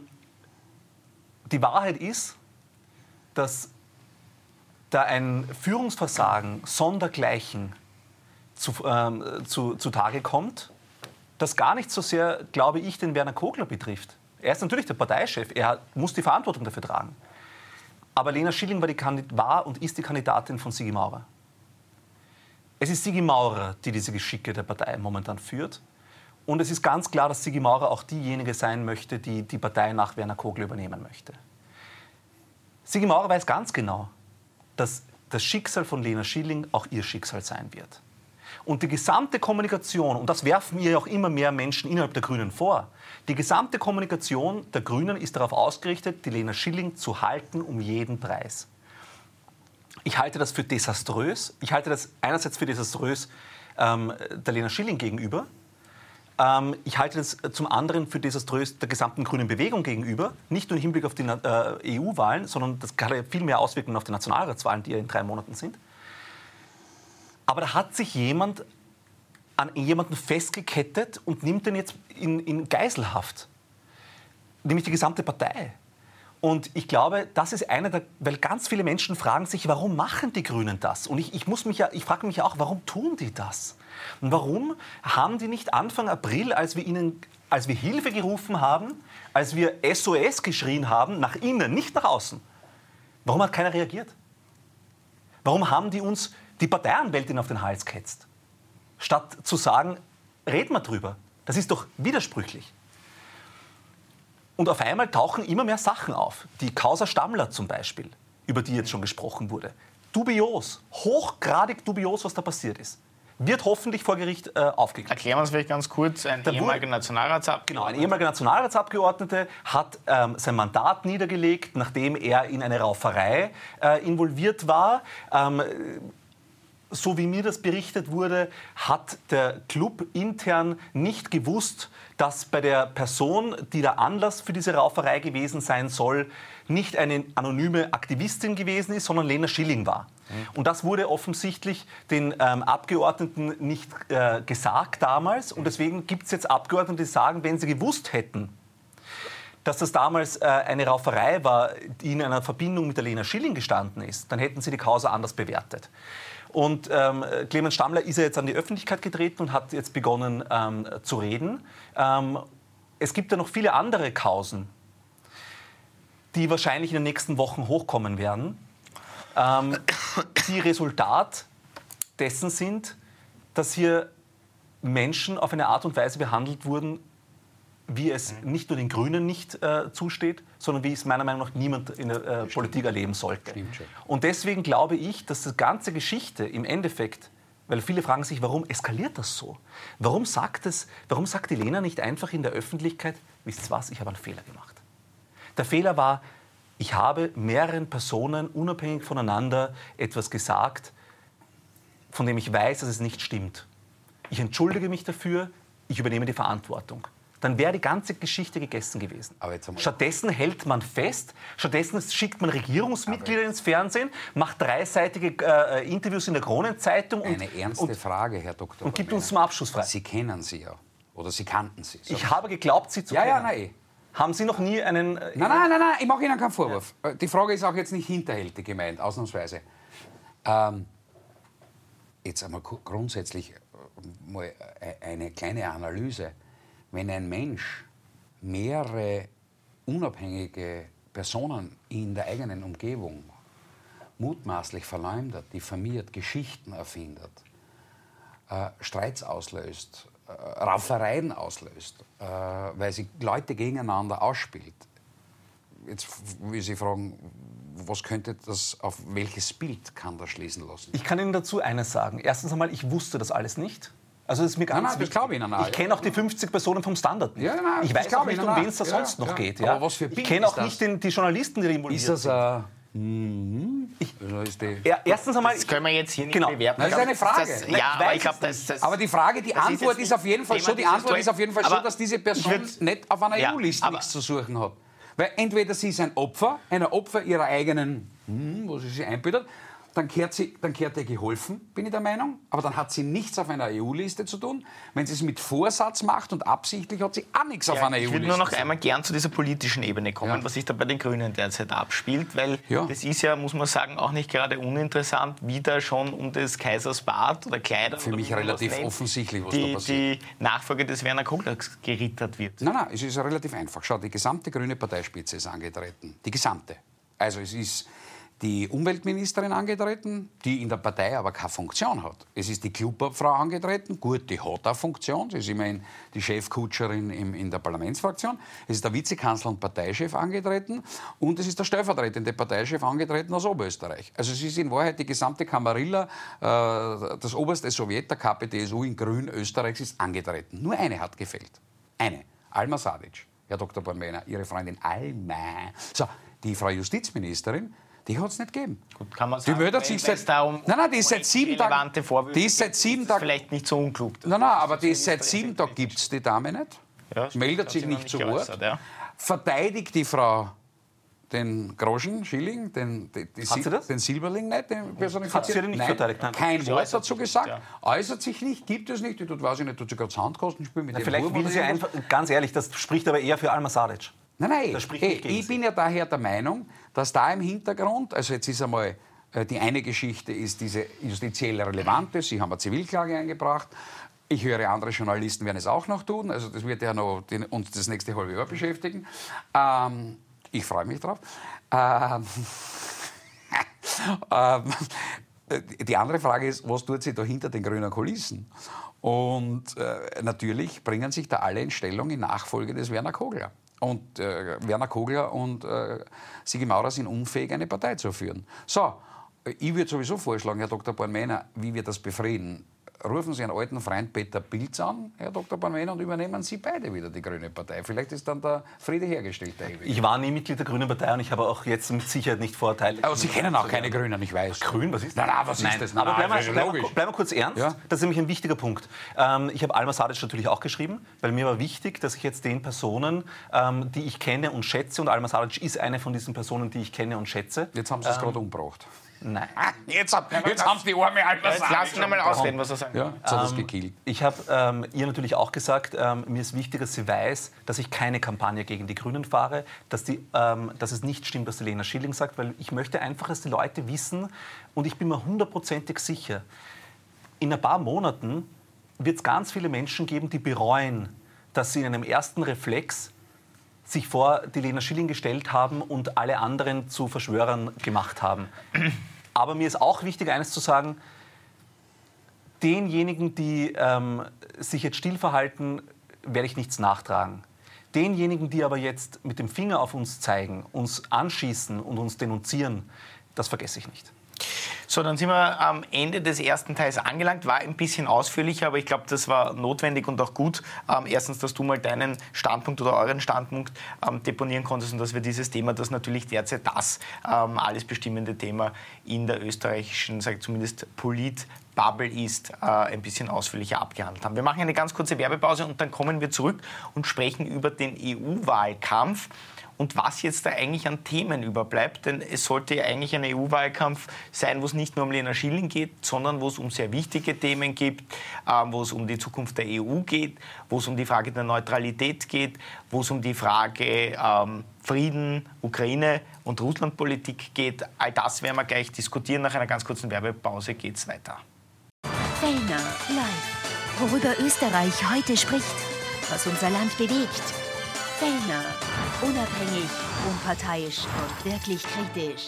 S3: die Wahrheit ist, dass da ein Führungsversagen sondergleichen zu, ähm, zu, zutage kommt, das gar nicht so sehr, glaube ich, den Werner Kogler betrifft. Er ist natürlich der Parteichef, er hat, muss die Verantwortung dafür tragen. Aber Lena Schilling war, die Kandid- war und ist die Kandidatin von Sigi Maurer. Es ist Sigi Maurer, die diese Geschicke der Partei momentan führt. Und es ist ganz klar, dass Sigi Maurer auch diejenige sein möchte, die die Partei nach Werner Kogler übernehmen möchte. Sigi Maurer weiß ganz genau, dass das Schicksal von Lena Schilling auch ihr Schicksal sein wird. Und die gesamte Kommunikation, und das werfen ihr auch immer mehr Menschen innerhalb der Grünen vor, die gesamte Kommunikation der Grünen ist darauf ausgerichtet, die Lena Schilling zu halten um jeden Preis. Ich halte das für desaströs. Ich halte das einerseits für desaströs ähm, der Lena Schilling gegenüber. Ähm, ich halte das zum anderen für desaströs der gesamten grünen Bewegung gegenüber. Nicht nur im Hinblick auf die äh, E U-Wahlen, sondern das hat ja viel mehr Auswirkungen auf die Nationalratswahlen, die ja in drei Monaten sind. Aber da hat sich jemand an jemanden festgekettet und nimmt den jetzt in, in Geiselhaft. Nämlich die gesamte Partei. Und ich glaube, das ist einer der, weil ganz viele Menschen fragen sich, warum machen die Grünen das? Und ich, ich, muss mich ja, ich frage mich ja auch, warum tun die das? Und warum haben die nicht Anfang April, als wir ihnen, als wir Hilfe gerufen haben, als wir S O S geschrien haben, nach innen, nicht nach außen, warum hat keiner reagiert? Warum haben die uns die Parteianwältin auf den Hals gehetzt? Statt zu sagen, reden wir drüber. Das ist doch widersprüchlich. Und auf einmal tauchen immer mehr Sachen auf. Die Causa Stammler zum Beispiel, über die jetzt schon gesprochen wurde. Dubios, hochgradig dubios, was da passiert ist. Wird hoffentlich vor Gericht äh, aufgeklärt.
S2: Erklären wir es vielleicht ganz kurz. Ein
S3: Der
S2: ehemaliger Nationalratsabgeordneter.
S3: Genau, ein ehemaliger Nationalratsabgeordneter hat ähm, sein Mandat niedergelegt, nachdem er in eine Rauferei äh, involviert war. Ähm, so wie mir das berichtet wurde, hat der Club intern nicht gewusst, dass bei der Person, die der Anlass für diese Rauferei gewesen sein soll, nicht eine anonyme Aktivistin gewesen ist, sondern Lena Schilling war. Mhm. Und das wurde offensichtlich den ähm, Abgeordneten nicht äh, gesagt damals. Und deswegen gibt es jetzt Abgeordnete, die sagen, wenn sie gewusst hätten, dass das damals äh, eine Rauferei war, die in einer Verbindung mit der Lena Schilling gestanden ist, dann hätten sie die Causa anders bewertet. Und ähm, Clemens Stammler ist ja jetzt an die Öffentlichkeit getreten und hat jetzt begonnen ähm, zu reden. Ähm, es gibt ja noch viele andere Kausen, die wahrscheinlich in den nächsten Wochen hochkommen werden, ähm, die Resultat dessen sind, dass hier Menschen auf eine Art und Weise behandelt wurden, wie es nicht nur den Grünen nicht äh, zusteht, sondern wie es meiner Meinung nach niemand in der äh, Politik erleben sollte. Und deswegen glaube ich, dass die ganze Geschichte im Endeffekt, weil viele fragen sich, warum eskaliert das so? Warum sagt, es, warum sagt die Lena nicht einfach in der Öffentlichkeit, wisst ihr was, ich habe einen Fehler gemacht. Der Fehler war, ich habe mehreren Personen unabhängig voneinander etwas gesagt, von dem ich weiß, dass es nicht stimmt. Ich entschuldige mich dafür, ich übernehme die Verantwortung. Dann wäre die ganze Geschichte gegessen gewesen. Stattdessen hält man fest, stattdessen schickt man Regierungsmitglieder ins Fernsehen, macht dreiseitige äh, Interviews in der Kronenzeitung. Und,
S4: Eine ernste
S3: und,
S4: Frage, Herr Doktor
S3: Und gibt uns zum Abschluss frei.
S4: Sie kennen sie ja. Oder Sie kannten sie.
S3: Ich habe geglaubt, Sie zu
S4: ja,
S3: kennen.
S4: Ja, nein.
S3: Haben Sie noch nie einen... Äh,
S4: nein, nein, nein, nein, ich mache Ihnen keinen Vorwurf. Ja. Die Frage ist auch jetzt nicht hinterhältig gemeint, ausnahmsweise. Ähm, jetzt einmal grundsätzlich mal eine kleine Analyse. Wenn ein Mensch mehrere unabhängige Personen in der eigenen Umgebung mutmaßlich verleumdet, diffamiert, Geschichten erfindet, äh, Streits auslöst, äh, Raufereien auslöst, äh, weil sie Leute gegeneinander ausspielt. Jetzt will ich Sie fragen, was könnte das, auf welches Bild kann das schließen lassen?
S3: Ich kann Ihnen dazu eines sagen. Erstens einmal, ich wusste das alles nicht. Also das ist mir ganz
S4: nein, nein,
S3: wichtig.
S4: Das ich Ihnen auch,
S3: ich kenne auch die fünfzig Personen vom Standard nicht.
S4: Ja, nein,
S3: ich weiß auch nicht, um wen es da
S4: ja,
S3: sonst
S4: ja.
S3: noch geht.
S4: Ja.
S3: Ja.
S4: Aber was für Bild
S3: ich kenne auch
S4: das?
S3: nicht den, die Journalisten, die da involviert
S4: ist das
S3: sind.
S4: Ein mhm.
S3: ich,
S4: ist die
S3: ja, erstens einmal,
S2: das können wir jetzt hier nicht
S3: genau.
S2: bewerten.
S4: Das ist eine Frage.
S2: Das,
S3: Nein,
S2: ja,
S3: ich
S2: aber ich glaube, das, das...
S4: Aber die Frage, die Antwort ist, ist auf jeden Fall so, die Antwort ist auf jeden Fall so, dass diese Person
S2: würd,
S4: nicht auf einer
S2: ja,
S4: E U-Liste nichts zu suchen hat. Weil entweder sie ist ein Opfer, ein Opfer ihrer eigenen, hm, wo sie sich einbildet, dann kehrt, sie, dann kehrt ihr geholfen, bin ich der Meinung. Aber dann hat sie nichts auf einer E U-Liste zu tun. Wenn sie es mit Vorsatz macht und absichtlich, hat sie auch nichts
S2: ja,
S4: auf einer E U-Liste.
S2: Ich würde nur noch einmal gern zu dieser politischen Ebene kommen,
S4: ja.
S2: was sich da bei den Grünen derzeit abspielt. Weil
S4: ja.
S2: das ist ja, muss man sagen, auch nicht gerade uninteressant, wie da schon um des Kaisers Bart oder Kleider...
S4: Für mich relativ nennt, offensichtlich, was
S2: die,
S4: da passiert.
S2: Die Nachfolge des Werner Koglers gerittert wird.
S4: Nein, nein, es ist relativ einfach. Schau, die gesamte grüne Parteispitze ist angetreten. Die gesamte. Also es ist... die Umweltministerin angetreten, die in der Partei aber keine Funktion hat. Es ist die Clubobfrau angetreten, gut, die hat eine Funktion, sie ist immerhin die Chefkutscherin im, in der Parlamentsfraktion. Es ist der Vizekanzler und Parteichef angetreten und es ist der stellvertretende Parteichef angetreten aus Oberösterreich. Also es ist in Wahrheit die gesamte Kamarilla, äh, das oberste Sowjet, der K P D S U in Grün Österreichs ist angetreten. Nur eine hat gefehlt. Eine. Alma Sadic. Herr Doktor Bornmehner, Ihre Freundin Alma. So, die Frau Justizministerin, die hat es nicht gegeben.
S2: Gut, kann man sagen,
S4: die meldet sich seit, da um, nein, nein, die ist seit sieben Tagen. Die ist seit sieben Tagen.
S2: Vielleicht nicht so unklug.
S4: Nein, nein, aber die ist seit sieben Tagen gibt es die Dame nicht.
S2: Ja,
S4: meldet sich nicht zu Wort. Ja. Verteidigt die Frau den Groschen, Schilling, den, die, die
S3: Hat sie das?
S4: den Silberling nicht, den
S3: Hat sie den nicht
S4: nein,
S3: verteidigt? Nein.
S4: Kein Wort dazu gesagt,
S2: ja.
S4: äußert sich nicht, gibt es nicht, die tut, weiß ich nicht, tut sie gerade Soundkosten spielen mit
S3: Na,
S4: dem
S3: vielleicht will sie einfach, ganz ehrlich, das spricht aber eher für Alma Sadic.
S4: Nein, nein,
S3: das spricht
S4: ey,
S3: nicht gegen
S4: ich
S3: sie.
S4: bin ja daher der Meinung, dass da im Hintergrund, also jetzt ist einmal, die eine Geschichte ist diese justiziell relevante, Sie haben eine Zivilklage eingebracht, ich höre, andere Journalisten werden es auch noch tun, also das wird ja noch den, uns das nächste halbe Jahr beschäftigen. Ähm, ich freue mich drauf. Ähm, ähm, die andere Frage ist, was tut sie da hinter den grünen Kulissen? Und äh, natürlich bringen sich da alle in Stellung in Nachfolge des Werner Kogler. Und äh, Werner Kogler und äh, Sigi Maurer sind unfähig, eine Partei zu führen. So, ich würde sowieso vorschlagen, Herr Doktor Bornmehner, wie wir das befrieden. rufen Sie einen alten Freund Peter Pilz an, Herr Doktor Bornmena, und übernehmen Sie beide wieder die Grüne Partei. Vielleicht ist dann der Friede hergestellt. Der
S3: ich war nie Mitglied der Grünen Partei und ich habe auch jetzt mit Sicherheit nicht Vorteile.
S4: Aber Sie kennen auch keine Grünen, ich weiß.
S3: Grün, was ist das?
S4: Nein, nein, was
S3: Nein.
S4: ist das?
S3: Aber
S4: Nein,
S3: bleiben
S4: das
S3: wir,
S4: ist
S3: bleiben,
S4: logisch.
S3: bleiben wir kurz ernst.
S4: Ja?
S3: Das ist nämlich ein wichtiger Punkt. Ähm, ich habe Alma Sadic natürlich auch geschrieben, weil mir war wichtig, dass ich jetzt den Personen, ähm, die ich kenne und schätze, und Alma Sadic ist eine von diesen Personen, die ich kenne und schätze.
S4: Jetzt haben Sie es ähm, gerade umgebracht.
S3: Nein.
S4: Ah, jetzt jetzt haben Sie die arme Alma
S2: Jetzt lassen wir mal ausreden, was er sagt.
S4: Ja, jetzt hat es
S3: Ähm,
S4: gekillt.
S3: ich habe ähm, ihr natürlich auch gesagt, ähm, mir ist wichtig, dass sie weiß, dass ich keine Kampagne gegen die Grünen fahre, dass, die, ähm, dass es nicht stimmt, was die Lena Schilling sagt, weil ich möchte einfach, dass die Leute wissen, und ich bin mir hundertprozentig sicher, in ein paar Monaten wird es ganz viele Menschen geben, die bereuen, dass sie in einem ersten Reflex sich vor die Lena Schilling gestellt haben und alle anderen zu Verschwörern gemacht haben. Aber mir ist auch wichtig, eines zu sagen: Denjenigen, die ähm, sich jetzt still verhalten, werde ich nichts nachtragen. Denjenigen, die aber jetzt mit dem Finger auf uns zeigen, uns anschießen und uns denunzieren, das vergesse ich nicht.
S2: So, dann sind wir am Ende des ersten Teils angelangt. War ein bisschen ausführlicher, aber ich glaube, das war notwendig und auch gut. Ähm, erstens, dass du mal deinen Standpunkt oder euren Standpunkt ähm, deponieren konntest und dass wir dieses Thema, das natürlich derzeit das ähm, alles bestimmende Thema in der österreichischen, sag ich zumindest Polit-Bubble ist, äh, ein bisschen ausführlicher abgehandelt haben. Wir machen eine ganz kurze Werbepause und dann kommen wir zurück und sprechen über den E U-Wahlkampf. Und was jetzt da eigentlich an Themen überbleibt, denn es sollte ja eigentlich ein E U-Wahlkampf sein, wo es nicht nur um Lena Schilling geht, sondern wo es um sehr wichtige Themen geht, äh, wo es um die Zukunft der E U geht, wo es um die Frage der Neutralität geht, wo es um die Frage ähm, Frieden, Ukraine und Russlandpolitik geht. All das werden wir gleich diskutieren. Nach einer ganz kurzen Werbepause geht es weiter.
S1: Fellner live. Worüber Österreich heute spricht, was unser Land bewegt. Fellner. Unabhängig, unparteiisch und wirklich kritisch.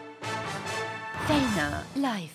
S1: Fellner live.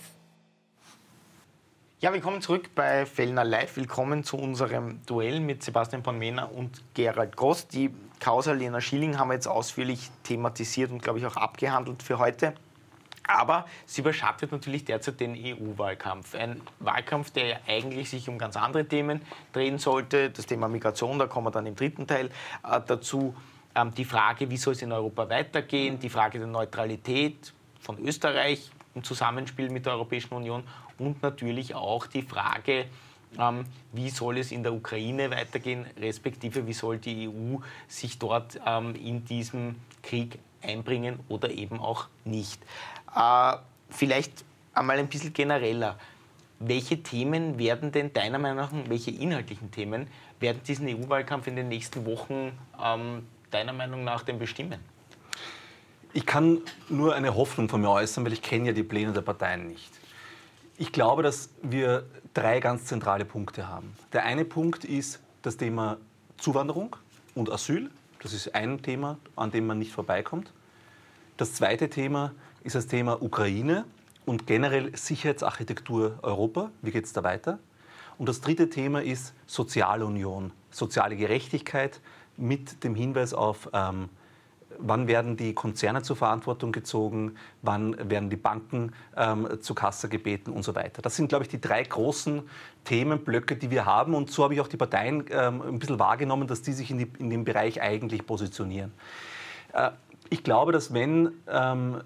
S2: Ja, willkommen zurück bei Fellner Live. Willkommen zu unserem Duell mit Sebastian Bornmena und Gerald Gross. Die Causa Lena Schilling haben wir jetzt ausführlich thematisiert und, glaube ich, auch abgehandelt für heute. Aber sie überschattet natürlich derzeit den E U-Wahlkampf. Ein Wahlkampf, der ja eigentlich sich um ganz andere Themen drehen sollte. Das Thema Migration, da kommen wir dann im dritten Teil äh, dazu. Ähm, die Frage, wie soll es in Europa weitergehen? Die Frage der Neutralität von Österreich im Zusammenspiel mit der Europäischen Union. Und natürlich auch die Frage, ähm, wie soll es in der Ukraine weitergehen, respektive wie soll die E U sich dort ähm, in diesem Krieg einbringen oder eben auch nicht. Äh, vielleicht einmal ein bisschen genereller. Welche Themen werden denn deiner Meinung nach, welche inhaltlichen Themen werden diesen E U-Wahlkampf in den nächsten Wochen ähm, deiner Meinung nach denn bestimmen?
S3: Ich kann nur eine Hoffnung von mir äußern, weil ich kenne ja die Pläne der Parteien nicht. Ich glaube, dass wir drei ganz zentrale Punkte haben. Der eine Punkt ist das Thema Zuwanderung und Asyl. Das ist ein Thema, an dem man nicht vorbeikommt. Das zweite Thema ist das Thema Ukraine und generell Sicherheitsarchitektur Europa. Wie geht es da weiter? Und das dritte Thema ist Sozialunion, soziale Gerechtigkeit mit dem Hinweis auf, ähm, wann werden die Konzerne zur Verantwortung gezogen, wann werden die Banken ähm, zur Kasse gebeten und so weiter. Das sind, glaube ich, die drei großen Themenblöcke, die wir haben. Und so habe ich auch die Parteien ähm, ein bisschen wahrgenommen, dass die sich in, die, in dem Bereich eigentlich positionieren. Äh, ich glaube, dass wenn ähm,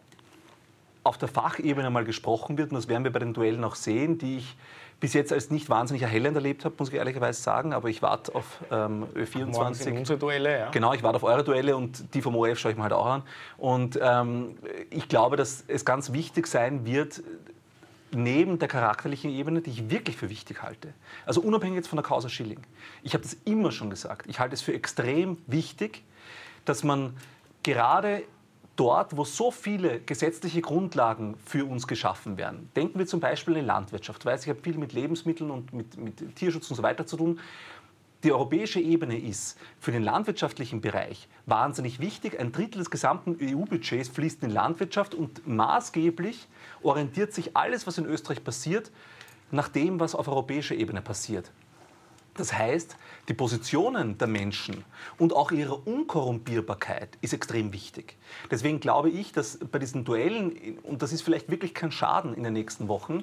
S3: auf der Fachebene mal gesprochen wird, und das werden wir bei den Duellen auch sehen, die ich bis jetzt als nicht wahnsinnig erhellend erlebt habe, muss ich ehrlicherweise sagen, aber ich warte auf ähm, Ö vierundzwanzig.
S2: Morgen sind unsere Duelle, ja.
S3: Genau, ich warte auf eure Duelle und die vom O R F schaue ich mir halt auch an. Und ähm, ich glaube, dass es ganz wichtig sein wird, neben der charakterlichen Ebene, die ich wirklich für wichtig halte, also unabhängig jetzt von der Causa Schilling, ich habe das immer schon gesagt, ich halte es für extrem wichtig, dass man gerade dort, wo so viele gesetzliche Grundlagen für uns geschaffen werden. Denken wir zum Beispiel an die Landwirtschaft. Ich weiß, ich habe viel mit Lebensmitteln und mit, mit Tierschutz und so weiter zu tun. Die europäische Ebene ist für den landwirtschaftlichen Bereich wahnsinnig wichtig. Ein Drittel des gesamten E U-Budgets fließt in die Landwirtschaft und maßgeblich orientiert sich alles, was in Österreich passiert, nach dem, was auf europäischer Ebene passiert. Das heißt, die Positionen der Menschen und auch ihre Unkorrumpierbarkeit ist extrem wichtig. Deswegen glaube ich, dass bei diesen Duellen, und das ist vielleicht wirklich kein Schaden in den nächsten Wochen,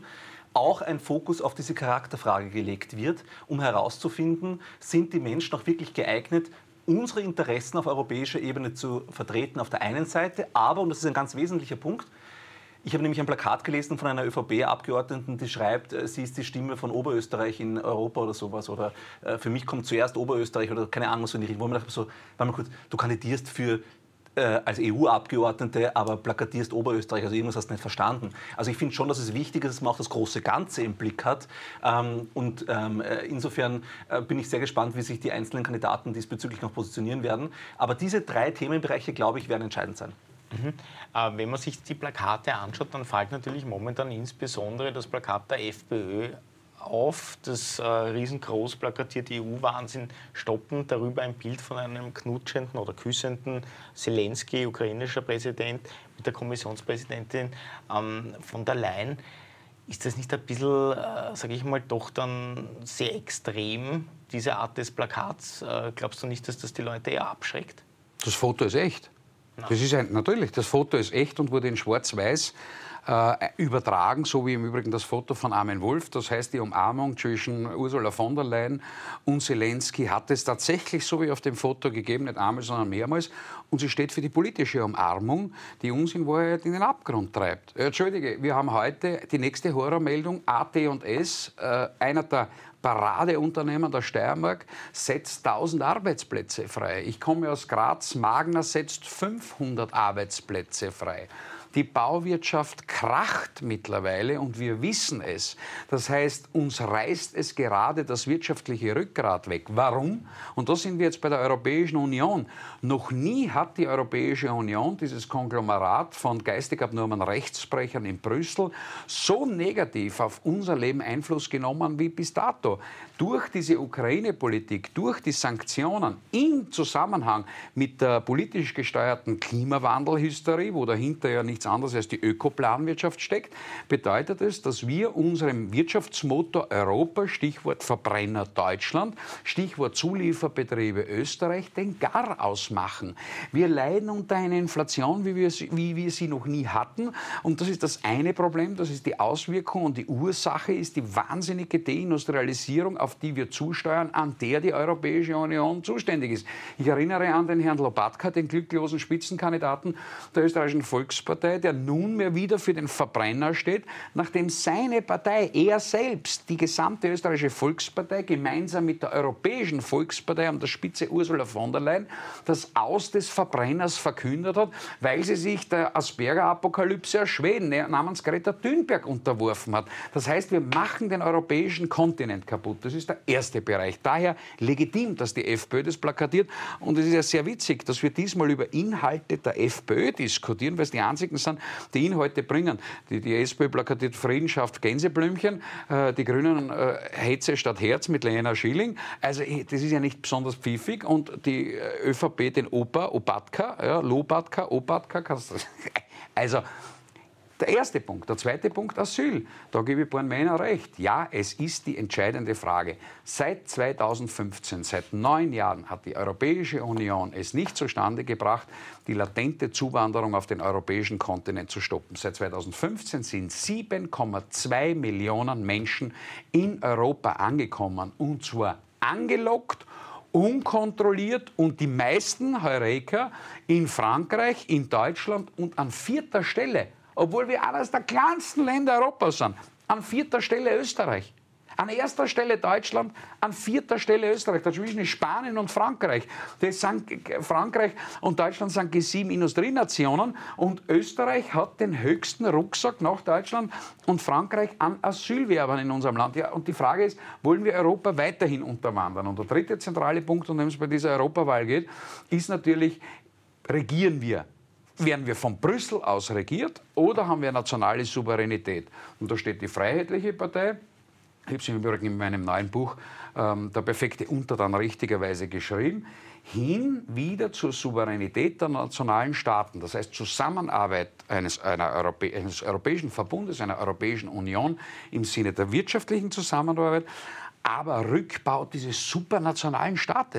S3: auch ein Fokus auf diese Charakterfrage gelegt wird, um herauszufinden, sind die Menschen auch wirklich geeignet, unsere Interessen auf europäischer Ebene zu vertreten auf der einen Seite, aber, und das ist ein ganz wesentlicher Punkt, ich habe nämlich ein Plakat gelesen von einer ÖVP-Abgeordneten, die schreibt, sie ist die Stimme von Oberösterreich in Europa oder sowas, oder äh, für mich kommt zuerst Oberösterreich oder keine Ahnung, so in die Richtung, wo man dachte so, warte mal kurz, du kandidierst für äh, als E U-Abgeordnete, aber plakatierst Oberösterreich, also irgendwas hast du nicht verstanden. Also ich finde schon, dass es wichtig ist, dass man auch das große Ganze im Blick hat, ähm, und ähm, insofern äh, bin ich sehr gespannt, wie sich die einzelnen Kandidaten diesbezüglich noch positionieren werden. Aber diese drei Themenbereiche, glaube ich, werden entscheidend sein.
S2: Mhm. Äh, wenn man sich die Plakate anschaut, dann fällt natürlich momentan insbesondere das Plakat der FPÖ auf, das äh, riesengroß plakatierte E U-Wahnsinn stoppen, darüber ein Bild von einem knutschenden oder küssenden Zelensky, ukrainischer Präsident, mit der Kommissionspräsidentin ähm, von der Leyen. Ist das nicht ein bisschen, äh, sage ich mal, doch dann sehr extrem, diese Art des Plakats? Äh, glaubst du nicht, dass das die Leute eher abschreckt?
S4: Das Foto ist echt. Das ist ein, natürlich, das Foto ist echt und wurde in Schwarz-Weiß äh, übertragen, so wie im Übrigen das Foto von Armin Wolf. Das heißt, die Umarmung zwischen Ursula von der Leyen und Zelensky hat es tatsächlich so wie auf dem Foto gegeben, nicht einmal, sondern mehrmals. Und sie steht für die politische Umarmung, die uns in Wahrheit in den Abgrund treibt. Entschuldige, wir haben heute die nächste Horrormeldung, A T und S, äh, einer der Paradeunternehmen der Steiermark, setzt tausend Arbeitsplätze frei. Ich komme aus Graz, Magna setzt fünfhundert Arbeitsplätze frei. Die Bauwirtschaft kracht mittlerweile und wir wissen es. Das heißt, uns reißt es gerade das wirtschaftliche Rückgrat weg. Warum? Und da sind wir jetzt bei der Europäischen Union. Noch nie hat die Europäische Union, dieses Konglomerat von geistig abnormen Rechtsbrechern in Brüssel, so negativ auf unser Leben Einfluss genommen wie bis dato. Durch diese Ukraine-Politik, durch die Sanktionen im Zusammenhang mit der politisch gesteuerten Klimawandelhysterie, wo dahinter ja nichts anderes als die Ökoplanwirtschaft steckt, bedeutet es, dass wir unserem Wirtschaftsmotor Europa, Stichwort Verbrenner Deutschland, Stichwort Zulieferbetriebe Österreich, den Gar ausmachen. Wir leiden unter einer Inflation, wie wir, wie wir sie noch nie hatten. Und das ist das eine Problem, das ist die Auswirkung und die Ursache ist die wahnsinnige Deindustrialisierung, auf die wir zusteuern, an der die Europäische Union zuständig ist. Ich erinnere an den Herrn Lobatka, den glücklosen Spitzenkandidaten der österreichischen Volkspartei, der nunmehr wieder für den Verbrenner steht, nachdem seine Partei, er selbst, die gesamte österreichische Volkspartei, gemeinsam mit der Europäischen Volkspartei an der Spitze Ursula von der Leyen, das Aus des Verbrenners verkündet hat, weil sie sich der Asperger-Apokalypse aus Schweden namens Greta Thunberg unterworfen hat. Das heißt, wir machen den europäischen Kontinent kaputt. Das ist der erste Bereich. Daher legitim, dass die FPÖ das plakatiert. Und es ist ja sehr witzig, dass wir diesmal über Inhalte der FPÖ diskutieren, weil es die einzigen sind, die Inhalte bringen. Die, die SPÖ plakatiert Frieden schafft Gänseblümchen, äh, die Grünen äh, Hetze statt Herz mit Lena Schilling. Also das ist ja nicht besonders pfiffig. Und die äh, ÖVP den Opa, Opatka, ja, Lobatka, Opatka, kannst du also der erste Punkt. Der zweite Punkt, Asyl. Da gebe ich Bornmähner recht. Ja, es ist die entscheidende Frage. Seit zweitausendfünfzehn, seit neun Jahren hat die Europäische Union es nicht zustande gebracht, die latente Zuwanderung auf den europäischen Kontinent zu stoppen. Seit zweitausendfünfzehn sind sieben Komma zwei Millionen Menschen in Europa angekommen. Und zwar angelockt, unkontrolliert und die meisten, Heureka, in Frankreich, in Deutschland und an vierter Stelle, obwohl wir eines der kleinsten Länder Europas sind. An vierter Stelle Österreich. An erster Stelle Deutschland, an vierter Stelle Österreich. Dazwischen ist Spanien und Frankreich. Das sind, Frankreich und Deutschland sind G sieben Industrienationen und Österreich hat den höchsten Rucksack nach Deutschland und Frankreich an Asylwerbern in unserem Land. Ja, und die Frage ist, wollen wir Europa weiterhin unterwandern? Und der dritte zentrale Punkt, um den es bei dieser Europawahl geht, ist natürlich, regieren wir? Werden wir von Brüssel aus regiert oder haben wir nationale Souveränität? Und da steht die Freiheitliche Partei. Ich habe es im Übrigen in meinem neuen Buch ähm, Der perfekte Untertan richtigerweise geschrieben. Hin wieder zur Souveränität der nationalen Staaten. Das heißt Zusammenarbeit eines, einer Europä eines europäischen Verbundes, einer Europäischen Union im Sinne der wirtschaftlichen Zusammenarbeit, aber Rückbau dieses supranationalen Staates.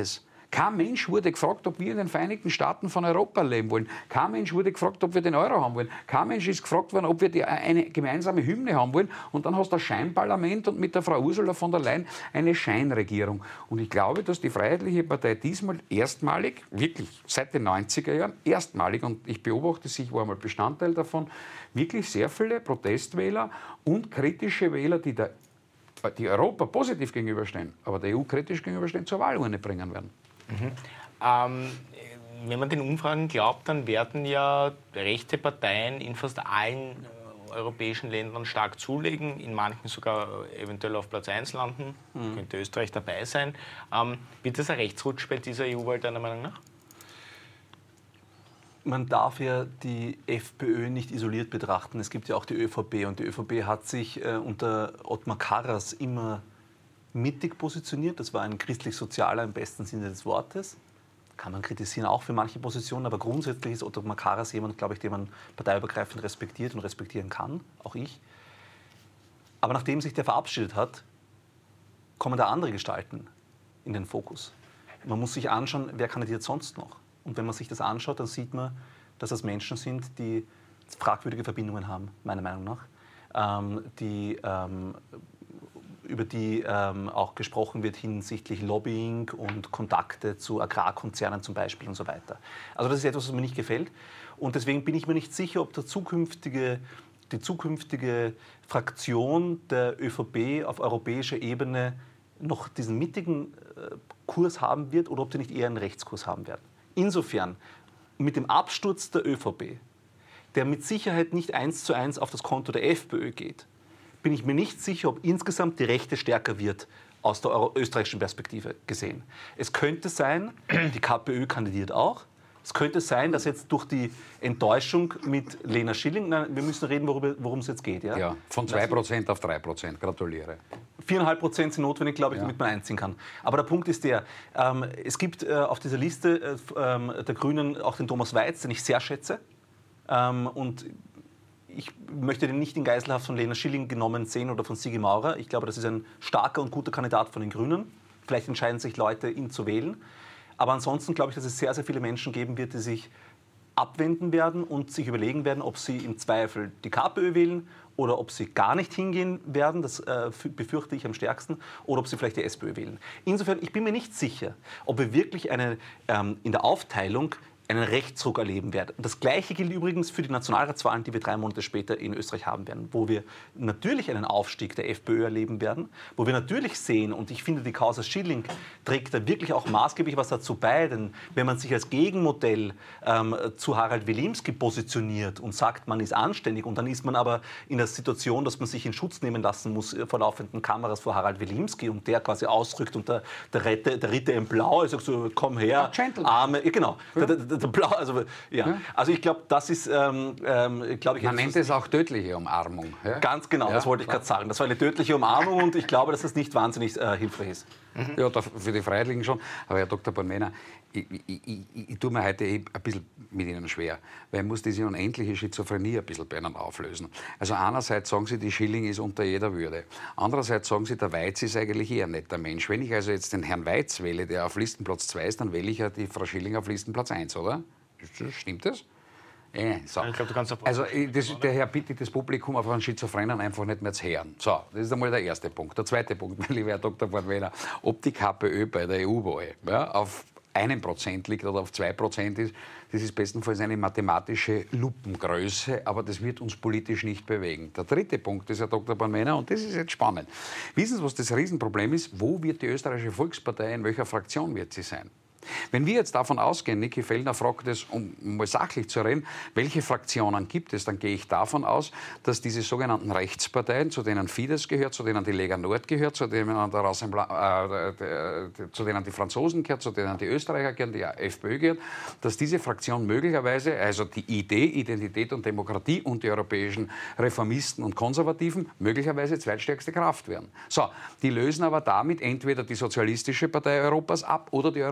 S4: Kein Mensch wurde gefragt, ob wir in den Vereinigten Staaten von Europa leben wollen. Kein Mensch wurde gefragt, ob wir den Euro haben wollen. Kein Mensch ist gefragt worden, ob wir die, eine gemeinsame Hymne haben wollen. Und dann hast du ein Scheinparlament und mit der Frau Ursula von der Leyen eine Scheinregierung. Und ich glaube, dass die Freiheitliche Partei diesmal erstmalig, wirklich seit den neunziger Jahren, erstmalig, und ich beobachte es, ich war einmal Bestandteil davon, wirklich sehr viele Protestwähler und kritische Wähler, die, der, die Europa positiv gegenüberstehen, aber der E U kritisch gegenüberstehen, zur Wahlurne bringen werden.
S2: Mhm. Ähm, wenn man den Umfragen glaubt, dann werden ja rechte Parteien in fast allen äh, europäischen Ländern stark zulegen, in manchen sogar eventuell auf Platz eins landen, mhm. könnte Österreich dabei sein. Ähm, wird das ein Rechtsrutsch bei dieser E U-Wahl deiner Meinung nach?
S3: Man darf ja die FPÖ nicht isoliert betrachten. Es gibt ja auch die ÖVP und die ÖVP hat sich äh, unter Ottmar Karas immer mittig positioniert. Das war ein christlich-sozialer im besten Sinne des Wortes. Kann man kritisieren, auch für manche Positionen, aber grundsätzlich ist Ottmar Karas jemand, glaube ich, den man parteiübergreifend respektiert und respektieren kann, auch ich. Aber nachdem sich der verabschiedet hat, kommen da andere Gestalten in den Fokus. Man muss sich anschauen, wer kandidiert sonst noch. Und wenn man sich das anschaut, dann sieht man, dass das Menschen sind, die fragwürdige Verbindungen haben, meiner Meinung nach, ähm, die, ähm, über die ähm, auch gesprochen wird hinsichtlich Lobbying und Kontakte zu Agrarkonzernen zum Beispiel und so weiter. Also das ist etwas, was mir nicht gefällt. Und deswegen bin ich mir nicht sicher, ob der zukünftige, die zukünftige Fraktion der ÖVP auf europäischer Ebene noch diesen mittigen äh, Kurs haben wird oder ob sie nicht eher einen Rechtskurs haben werden. Insofern, mit dem Absturz der ÖVP, der mit Sicherheit nicht eins zu eins auf das Konto der FPÖ geht, bin ich mir nicht sicher, ob insgesamt die Rechte stärker wird aus der Euro- österreichischen Perspektive gesehen. Es könnte sein, die KPÖ kandidiert auch. Es könnte sein, dass jetzt durch die Enttäuschung mit Lena Schilling, nein, wir müssen reden, worum es jetzt geht. Ja,
S4: ja von zwei Prozent auf drei Prozent. Gratuliere.
S3: vier Komma fünf Prozent sind notwendig, glaube ich, ja. damit man einziehen kann. Aber der Punkt ist der, ähm, es gibt äh, auf dieser Liste äh, der Grünen auch den Thomas Weiz, den ich sehr schätze. Ähm, und ich möchte den nicht in Geiselhaft von Lena Schilling genommen sehen oder von Sigi Maurer. Ich glaube, das ist ein starker und guter Kandidat von den Grünen. Vielleicht entscheiden sich Leute, ihn zu wählen. Aber ansonsten glaube ich, dass es sehr, sehr viele Menschen geben wird, die sich abwenden werden und sich überlegen werden, ob sie im Zweifel die KPÖ wählen oder ob sie gar nicht hingehen werden, das äh, befürchte ich am stärksten, oder ob sie vielleicht die SPÖ wählen. Insofern, ich bin mir nicht sicher, ob wir wirklich eine, ähm, in der Aufteilung einen Rechtsruck erleben werden. Das Gleiche gilt übrigens für die Nationalratswahlen, die wir drei Monate später in Österreich haben werden, wo wir natürlich einen Aufstieg der FPÖ erleben werden, wo wir natürlich sehen, und ich finde, die Causa Schilling trägt da wirklich auch maßgeblich was dazu bei, denn wenn man sich als Gegenmodell ähm, zu Harald Wilimski positioniert und sagt, man ist anständig, und dann ist man aber in der Situation, dass man sich in Schutz nehmen lassen muss vor laufenden Kameras vor Harald Wilimski und der quasi ausrückt und der, der, Ritter, der Ritter im Blau, also so, komm her, Arme, genau, ja. der, der, der Blau, also, ja. ja. also ich glaube, das ist, ähm, ähm, glaube ich...
S4: Man nennt es auch tödliche Umarmung. Ja?
S3: Ganz genau, ja, das wollte ich gerade sagen. Das war eine tödliche Umarmung und ich glaube, dass das nicht wahnsinnig äh, hilfreich ist.
S4: Mhm. Ja, für die Freiheitlichen schon. Aber Herr Doktor Bornmehner, ich, ich, ich, ich tue mir heute ein bisschen mit Ihnen schwer, weil ich muss diese unendliche Schizophrenie ein bisschen bei Ihnen auflösen. Also einerseits sagen Sie, die Schilling ist unter jeder Würde. Andererseits sagen Sie, der Weiz ist eigentlich eher ein netter Mensch. Wenn ich also jetzt den Herrn Weiz wähle, der auf Listenplatz zwei ist, dann wähle ich ja die Frau Schilling auf Listenplatz eins, oder? Stimmt das? Äh, so. Ich glaub, du kannst also das, der Herr bittet das Publikum auf einen Schizophrenen einfach nicht mehr zu hören. So, das ist einmal der erste Punkt. Der zweite Punkt, mein lieber Herr Doktor Bornmehner, ob die KPÖ bei der E U-Wahl ja, auf einem Prozent liegt oder auf zwei Prozent ist, das ist bestenfalls eine mathematische Lupengröße, aber das wird uns politisch nicht bewegen. Der dritte Punkt ist, Herr Doktor Bornmehner, und das ist jetzt spannend. Wissen Sie, was das Riesenproblem ist? Wo wird die österreichische Volkspartei, in welcher Fraktion wird sie sein? Wenn wir jetzt davon ausgehen, Niki Fellner fragt es, um mal sachlich zu reden, welche Fraktionen gibt es, dann gehe ich davon aus, dass diese sogenannten Rechtsparteien, zu denen Fidesz gehört, zu denen die Lega Nord gehört, zu denen, der äh, äh, zu denen die Franzosen gehört, zu denen die Österreicher gehören, die FPÖ gehört, dass diese Fraktion möglicherweise, also die Idee, Identität und Demokratie und die europäischen Reformisten und Konservativen, möglicherweise zweitstärkste Kraft werden. So, die lösen aber damit entweder die Sozialistische Partei Europas ab oder die Europäische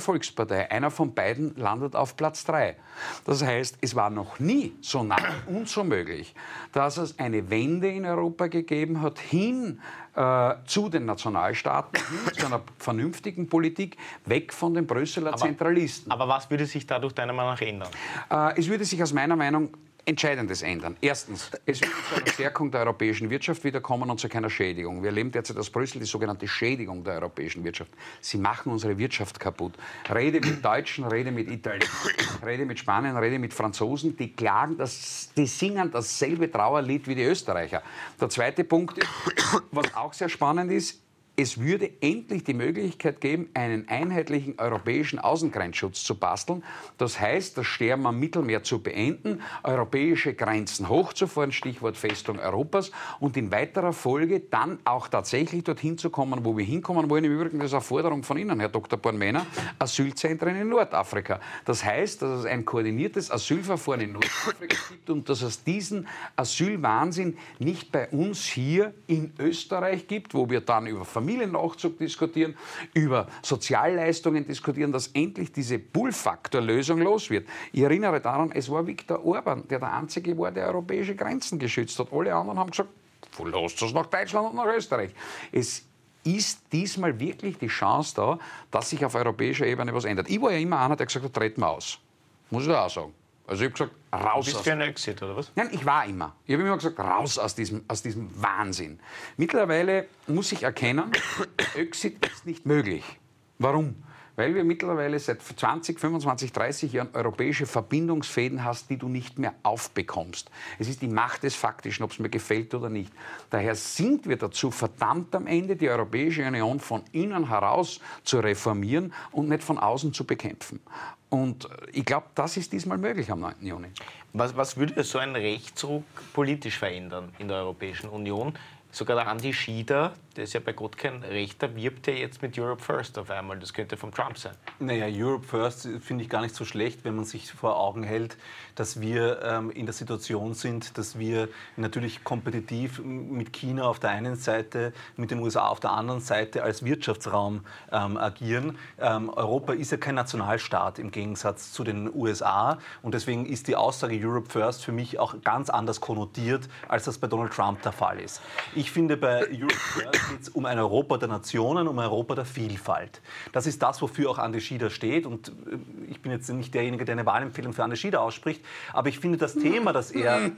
S4: Volkspartei. Einer von beiden landet auf Platz drei. Das heißt, es war noch nie so nah und so möglich, dass es eine Wende in Europa gegeben hat, hin äh, zu den Nationalstaaten, hin zu einer vernünftigen Politik, weg von den Brüsseler
S2: aber,
S4: Zentralisten.
S2: Aber was würde sich dadurch deiner Meinung nach ändern?
S4: Äh, es würde sich aus meiner Meinung Entscheidendes ändern. Erstens, es wird zu einer Stärkung der europäischen Wirtschaft wiederkommen und zu keiner Schädigung. Wir erleben derzeit aus Brüssel die sogenannte Schädigung der europäischen Wirtschaft. Sie machen unsere Wirtschaft kaputt. Rede mit Deutschen, rede mit Italienern, rede mit Spaniern, rede mit Franzosen, die klagen, das, die singen dasselbe Trauerlied wie die Österreicher. Der zweite Punkt ist, was auch sehr spannend ist, es würde endlich die Möglichkeit geben, einen einheitlichen europäischen Außengrenzschutz zu basteln. Das heißt, das Sterben am Mittelmeer zu beenden, europäische Grenzen hochzufahren, Stichwort Festung Europas, und in weiterer Folge dann auch tatsächlich dorthin zu kommen, wo wir hinkommen wollen. Im Übrigen, das ist eine Forderung von Ihnen, Herr Doktor Bornmänner, Asylzentren in Nordafrika. Das heißt, dass es ein koordiniertes Asylverfahren in Nordafrika gibt und dass es diesen Asylwahnsinn nicht bei uns hier in Österreich gibt, wo wir dann über Familiennachzug diskutieren, über Sozialleistungen diskutieren, dass endlich diese Pull-Faktor-Lösung los wird. Ich erinnere daran, es war Viktor Orban, der der Einzige war, der europäische Grenzen geschützt hat. Alle anderen haben gesagt, lasst das nach Deutschland und nach Österreich. Es ist diesmal wirklich die Chance da, dass sich auf europäischer Ebene was ändert. Ich war ja immer einer, der gesagt hat, treten wir aus. Muss ich da auch sagen. Also ich habe gesagt, raus
S2: Du bist
S4: aus...
S2: für einen Exit, oder was?
S4: Nein, ich war immer. Ich habe immer gesagt, raus aus diesem, aus diesem Wahnsinn. Mittlerweile muss ich erkennen, Exit ist nicht möglich. Warum? Weil wir mittlerweile seit zwanzig, fünfundzwanzig, dreißig Jahren europäische Verbindungsfäden hast, die du nicht mehr aufbekommst. Es ist die Macht des Faktischen, ob es mir gefällt oder nicht. Daher sind wir dazu verdammt am Ende, die Europäische Union von innen heraus zu reformieren und nicht von außen zu bekämpfen. Und ich glaube, das ist diesmal möglich am neunten Juni.
S2: Was, was würde so ein Rechtsruck politisch verändern in der Europäischen Union? Sogar der Andi Schieder, der ist ja bei Gott kein Rechter, wirbt ja jetzt mit Europe First auf einmal. Das könnte vom Trump sein.
S3: Naja, Europe First finde ich gar nicht so schlecht, wenn man sich vor Augen hält, dass wir ähm, in der Situation sind, dass wir natürlich kompetitiv mit China auf der einen Seite, mit den U S A auf der anderen Seite als Wirtschaftsraum ähm, agieren. Ähm, Europa ist ja kein Nationalstaat im Gegensatz zu den U S A und deswegen ist die Aussage Europe First für mich auch ganz anders konnotiert, als das bei Donald Trump der Fall ist. Ich finde, bei Europe First geht es um ein Europa der Nationen, um ein Europa der Vielfalt. Das ist das, wofür auch Andi Schieder steht. Und ich bin jetzt nicht derjenige, der eine Wahlempfehlung für Andi Schieder ausspricht, aber ich finde das Thema, das er...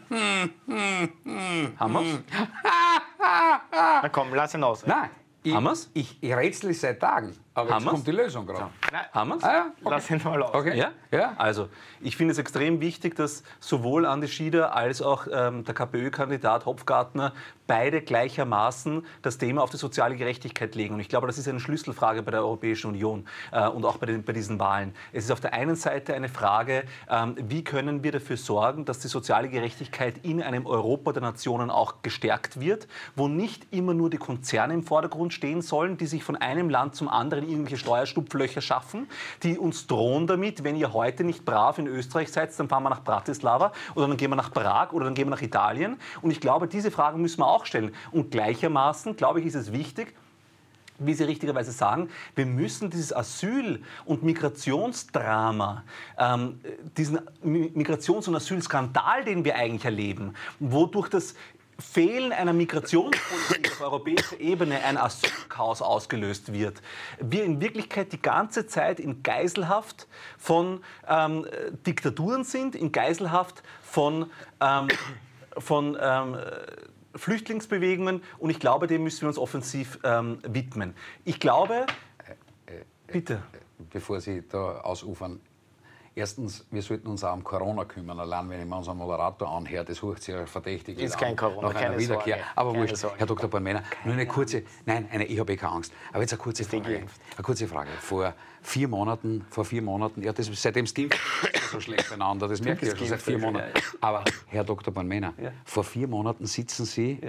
S3: Haben wir's?
S2: Na komm, lass ihn aus.
S4: Nein, ich,
S3: Haben wir's?
S4: ich, ich rätsel seit Tagen, aber
S3: Haben
S4: jetzt
S3: wir's?
S4: kommt die Lösung gerade.
S2: Nein,
S3: Haben wir's?
S4: Ah, ja, okay.
S2: lass ihn mal aus.
S4: Okay.
S3: Ja?
S4: Ja.
S3: Also, ich finde es extrem wichtig, dass sowohl Andi Schieder als auch ähm, der KPÖ-Kandidat Hopfgartner beide gleichermaßen das Thema auf die soziale Gerechtigkeit legen. Und ich glaube, das ist eine Schlüsselfrage bei der Europäischen Union äh, und auch bei, den, bei diesen Wahlen. Es ist auf der einen Seite eine Frage, ähm, wie können wir dafür sorgen, dass die soziale Gerechtigkeit in einem Europa der Nationen auch gestärkt wird, wo nicht immer nur die Konzerne im Vordergrund stehen sollen, die sich von einem Land zum anderen irgendwelche Steuerschlupflöcher schaffen, die uns drohen damit, wenn ihr heute nicht brav in Österreich seid, dann fahren wir nach Bratislava oder dann gehen wir nach Prag oder dann gehen wir nach Italien. Und ich glaube, diese Fragen müssen wir auch stellen. Und gleichermaßen, glaube ich, ist es wichtig, wie Sie richtigerweise sagen, wir müssen dieses Asyl- und Migrationsdrama, ähm, diesen Migrations- und Asylskandal, den wir eigentlich erleben, wo durch das Fehlen einer Migrationspolitik auf europäischer Ebene ein Asylchaos ausgelöst wird. Wir in Wirklichkeit die ganze Zeit in Geiselhaft von ähm, Diktaturen sind, in Geiselhaft von, ähm, von ähm, Flüchtlingsbewegungen und ich glaube, dem müssen wir uns offensiv ähm, widmen. Ich glaube, bitte.
S4: Bevor Sie da ausufern, erstens, wir sollten uns auch um Corona kümmern. Allein wenn ich mir unseren Moderator anhöre, das hört sich ja verdächtig
S2: Ist
S4: an.
S2: kein Corona,
S4: nach einer
S2: keine
S4: Wiederkehr.
S2: Sorge.
S4: Aber
S2: Keine
S4: wurscht,
S2: Sorge.
S4: Herr Doktor Bornmänner, nur eine kurze, nein, eine, ich habe eh keine Angst. Aber jetzt eine kurze
S2: Ist eh
S4: Frage.
S2: geimpft.
S4: Eine kurze Frage. Vor vier Monaten, vor vier Monaten, ja, das, seitdem es gibt, ist so schlecht beieinander, das merkt ihr ja schon seit vier Monaten. Aber Herr Doktor Bornmänner,
S3: Ja.
S4: vor vier Monaten sitzen Sie
S3: Ja.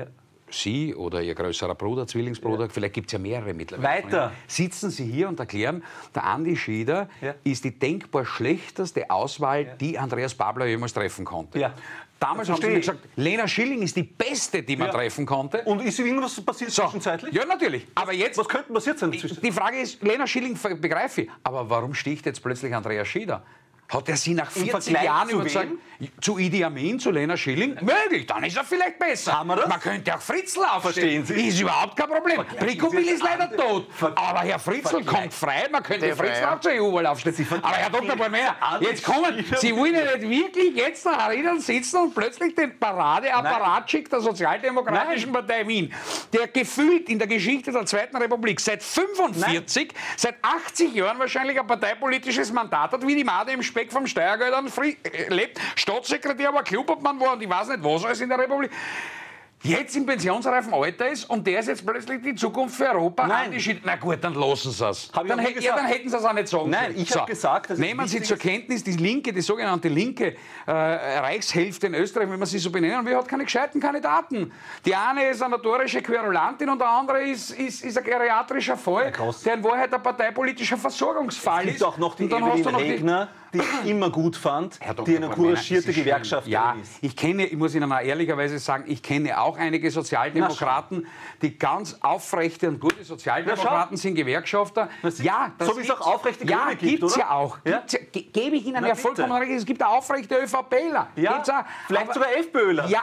S4: Sie oder Ihr größerer Bruder, Zwillingsbruder, ja. vielleicht gibt es ja mehrere mittlerweile.
S3: Weiter.
S4: Sitzen Sie hier und erklären, der Andi Schieder
S3: ja.
S4: ist die denkbar schlechteste Auswahl,
S3: ja.
S4: die Andreas Babler jemals treffen konnte.
S3: Ja.
S4: Damals haben Sie mir gesagt, Lena Schilling ist die beste, die man ja. treffen konnte.
S3: Und ist irgendwas passiert
S4: so.
S3: zwischenzeitlich?
S4: Ja, natürlich. Aber jetzt,
S3: was könnte passiert sein?
S4: Die Frage ist, Lena Schilling begreife ich, aber warum sticht jetzt plötzlich Andreas Schieder? Hat er sie nach vierzig Jahren überzeugt? Zu Idi Amin, zu Lena Schilling? Möglich, dann ist er vielleicht besser.
S3: Haben wir das?
S4: Man könnte auch Fritzl aufstehen.
S3: Verstehen Sie?
S4: Ist überhaupt kein Problem. Brickobil ist leider tot. Aber Herr Fritzl kommt frei, man könnte Fritzl auch zur E U-Wahl aufstehen. Aber Herr Doktor Bormena, jetzt kommen, Sie wollen ja nicht wirklich jetzt da herinnen sitzen und plötzlich den Paradeapparat schickt der Sozialdemokratischen Nein. Partei Wien, der gefühlt in der Geschichte der Zweiten Republik seit fünfundvierzig, Nein. seit achtzig Jahren wahrscheinlich ein parteipolitisches Mandat hat, wie die Made im Speck vom Steuergeldern lebt, Staatssekretär war, Klubobmann war und ich weiß nicht was alles in der Republik, jetzt im pensionsreifen Alter ist und der ist jetzt plötzlich die Zukunft für Europa.
S3: Nein.
S4: Na gut, dann lassen Sie es. Dann, ja, dann hätten Sie es auch nicht sagen
S3: Nein, ich so. habe gesagt, dass
S4: nehmen Sie zur Kenntnis, die linke, die sogenannte linke äh, Reichshälfte in Österreich, wenn man sie so benennen will, hat keine gescheiten Kandidaten. Die eine ist eine notorische Querulantin und der andere ist, ist, ist ein geriatrischer Fall, der in Wahrheit ein parteipolitischer Versorgungsfall ist.
S3: Es gibt auch noch die Evelyn Regner, die ich immer gut fand, die eine couragierte Gewerkschafterin
S4: ja,
S3: ist.
S4: Ich kenne, ich muss Ihnen auch ehrlicherweise sagen, ich kenne auch einige Sozialdemokraten, die ganz aufrechte und gute Sozialdemokraten sind, Gewerkschafter. Ja, das
S3: so wie es auch aufrechte Grüne
S4: ja,
S3: gibt,
S4: gibt's
S3: oder?
S4: ja auch.
S3: Ja?
S4: Gibt's ja, ge gebe ich Ihnen Na, ja vollkommen recht. Es gibt auch aufrechte ÖVPler.
S3: Ja,
S4: gibt's auch,
S3: vielleicht
S4: aber,
S3: sogar FPÖler.
S4: Ja,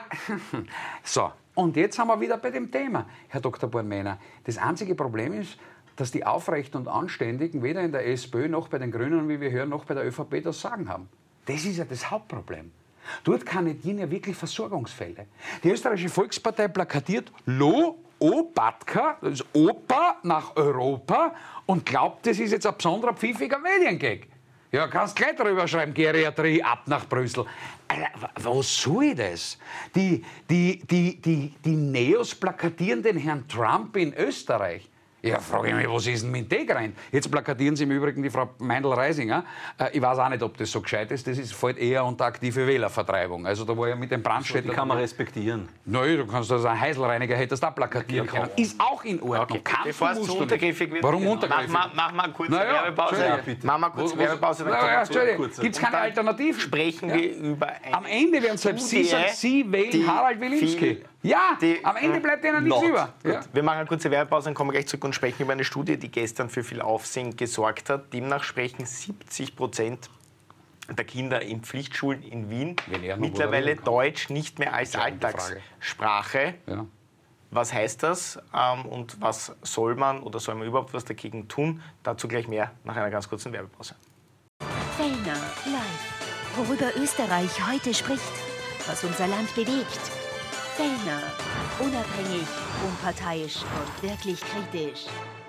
S4: so. Und jetzt haben wir wieder bei dem Thema, Herr Doktor Bormena. Das einzige Problem ist, dass die Aufrechten und Anständigen weder in der SPÖ noch bei den Grünen, wie wir hören, noch bei der ÖVP das Sagen haben. Das ist ja das Hauptproblem. Dort kandidieren ja wirklich Versorgungsfälle. Die österreichische Volkspartei plakatiert Lo, Opatka, das ist Opa nach Europa und glaubt, das ist jetzt ein besonderer pfiffiger Mediengag. Ja, kannst gleich drüber schreiben, Geriatrie ab nach Brüssel. Alter, was soll das? Die, die, die, die, die Neos plakatieren den Herrn Trump in Österreich. Ja, frage ich mich, was ist denn mit dem gemeint? Jetzt plakatieren Sie im Übrigen die Frau Meindl-Reisinger. Äh, ich weiß auch nicht, ob das so gescheit ist. Das ist, fällt eher unter aktive Wählervertreibung. Also da war ja mit dem Brandstätter...
S3: Die kann man respektieren.
S4: Nein, du kannst das ein Heiselreiniger hättest da plakatieren können. Ist auch in Ordnung.
S2: Okay, bevor es zu untergriffig wird.
S4: Warum untergriffig?
S2: Mach, mach, mach mal eine kurze
S4: naja,
S2: Werbepause.
S4: Ja,
S2: Mach mal kurze Werbepause.
S4: Naja, gibt es keine Alternative?
S2: Sprechen
S4: ja.
S2: wir über eine
S4: Am Ende werden selbst Sie sagen, Sie wählen Harald Wilimski. Ja,
S2: die,
S4: am Ende bleibt Ihnen nichts über.
S2: Ja. Wir machen eine kurze Werbepause, dann kommen wir gleich zurück und sprechen über eine Studie, die gestern für viel Aufsehen gesorgt hat. Demnach sprechen siebzig Prozent der Kinder in Pflichtschulen in Wien mittlerweile Deutsch nicht mehr als Alltagssprache. Ja. Was heißt das ähm, und was soll man oder soll man überhaupt was dagegen tun? Dazu gleich mehr nach einer ganz kurzen Werbepause.
S1: Fellner live. Worüber Österreich heute spricht, was unser Land bewegt. Fellner. Unabhängig, unparteiisch und wirklich kritisch.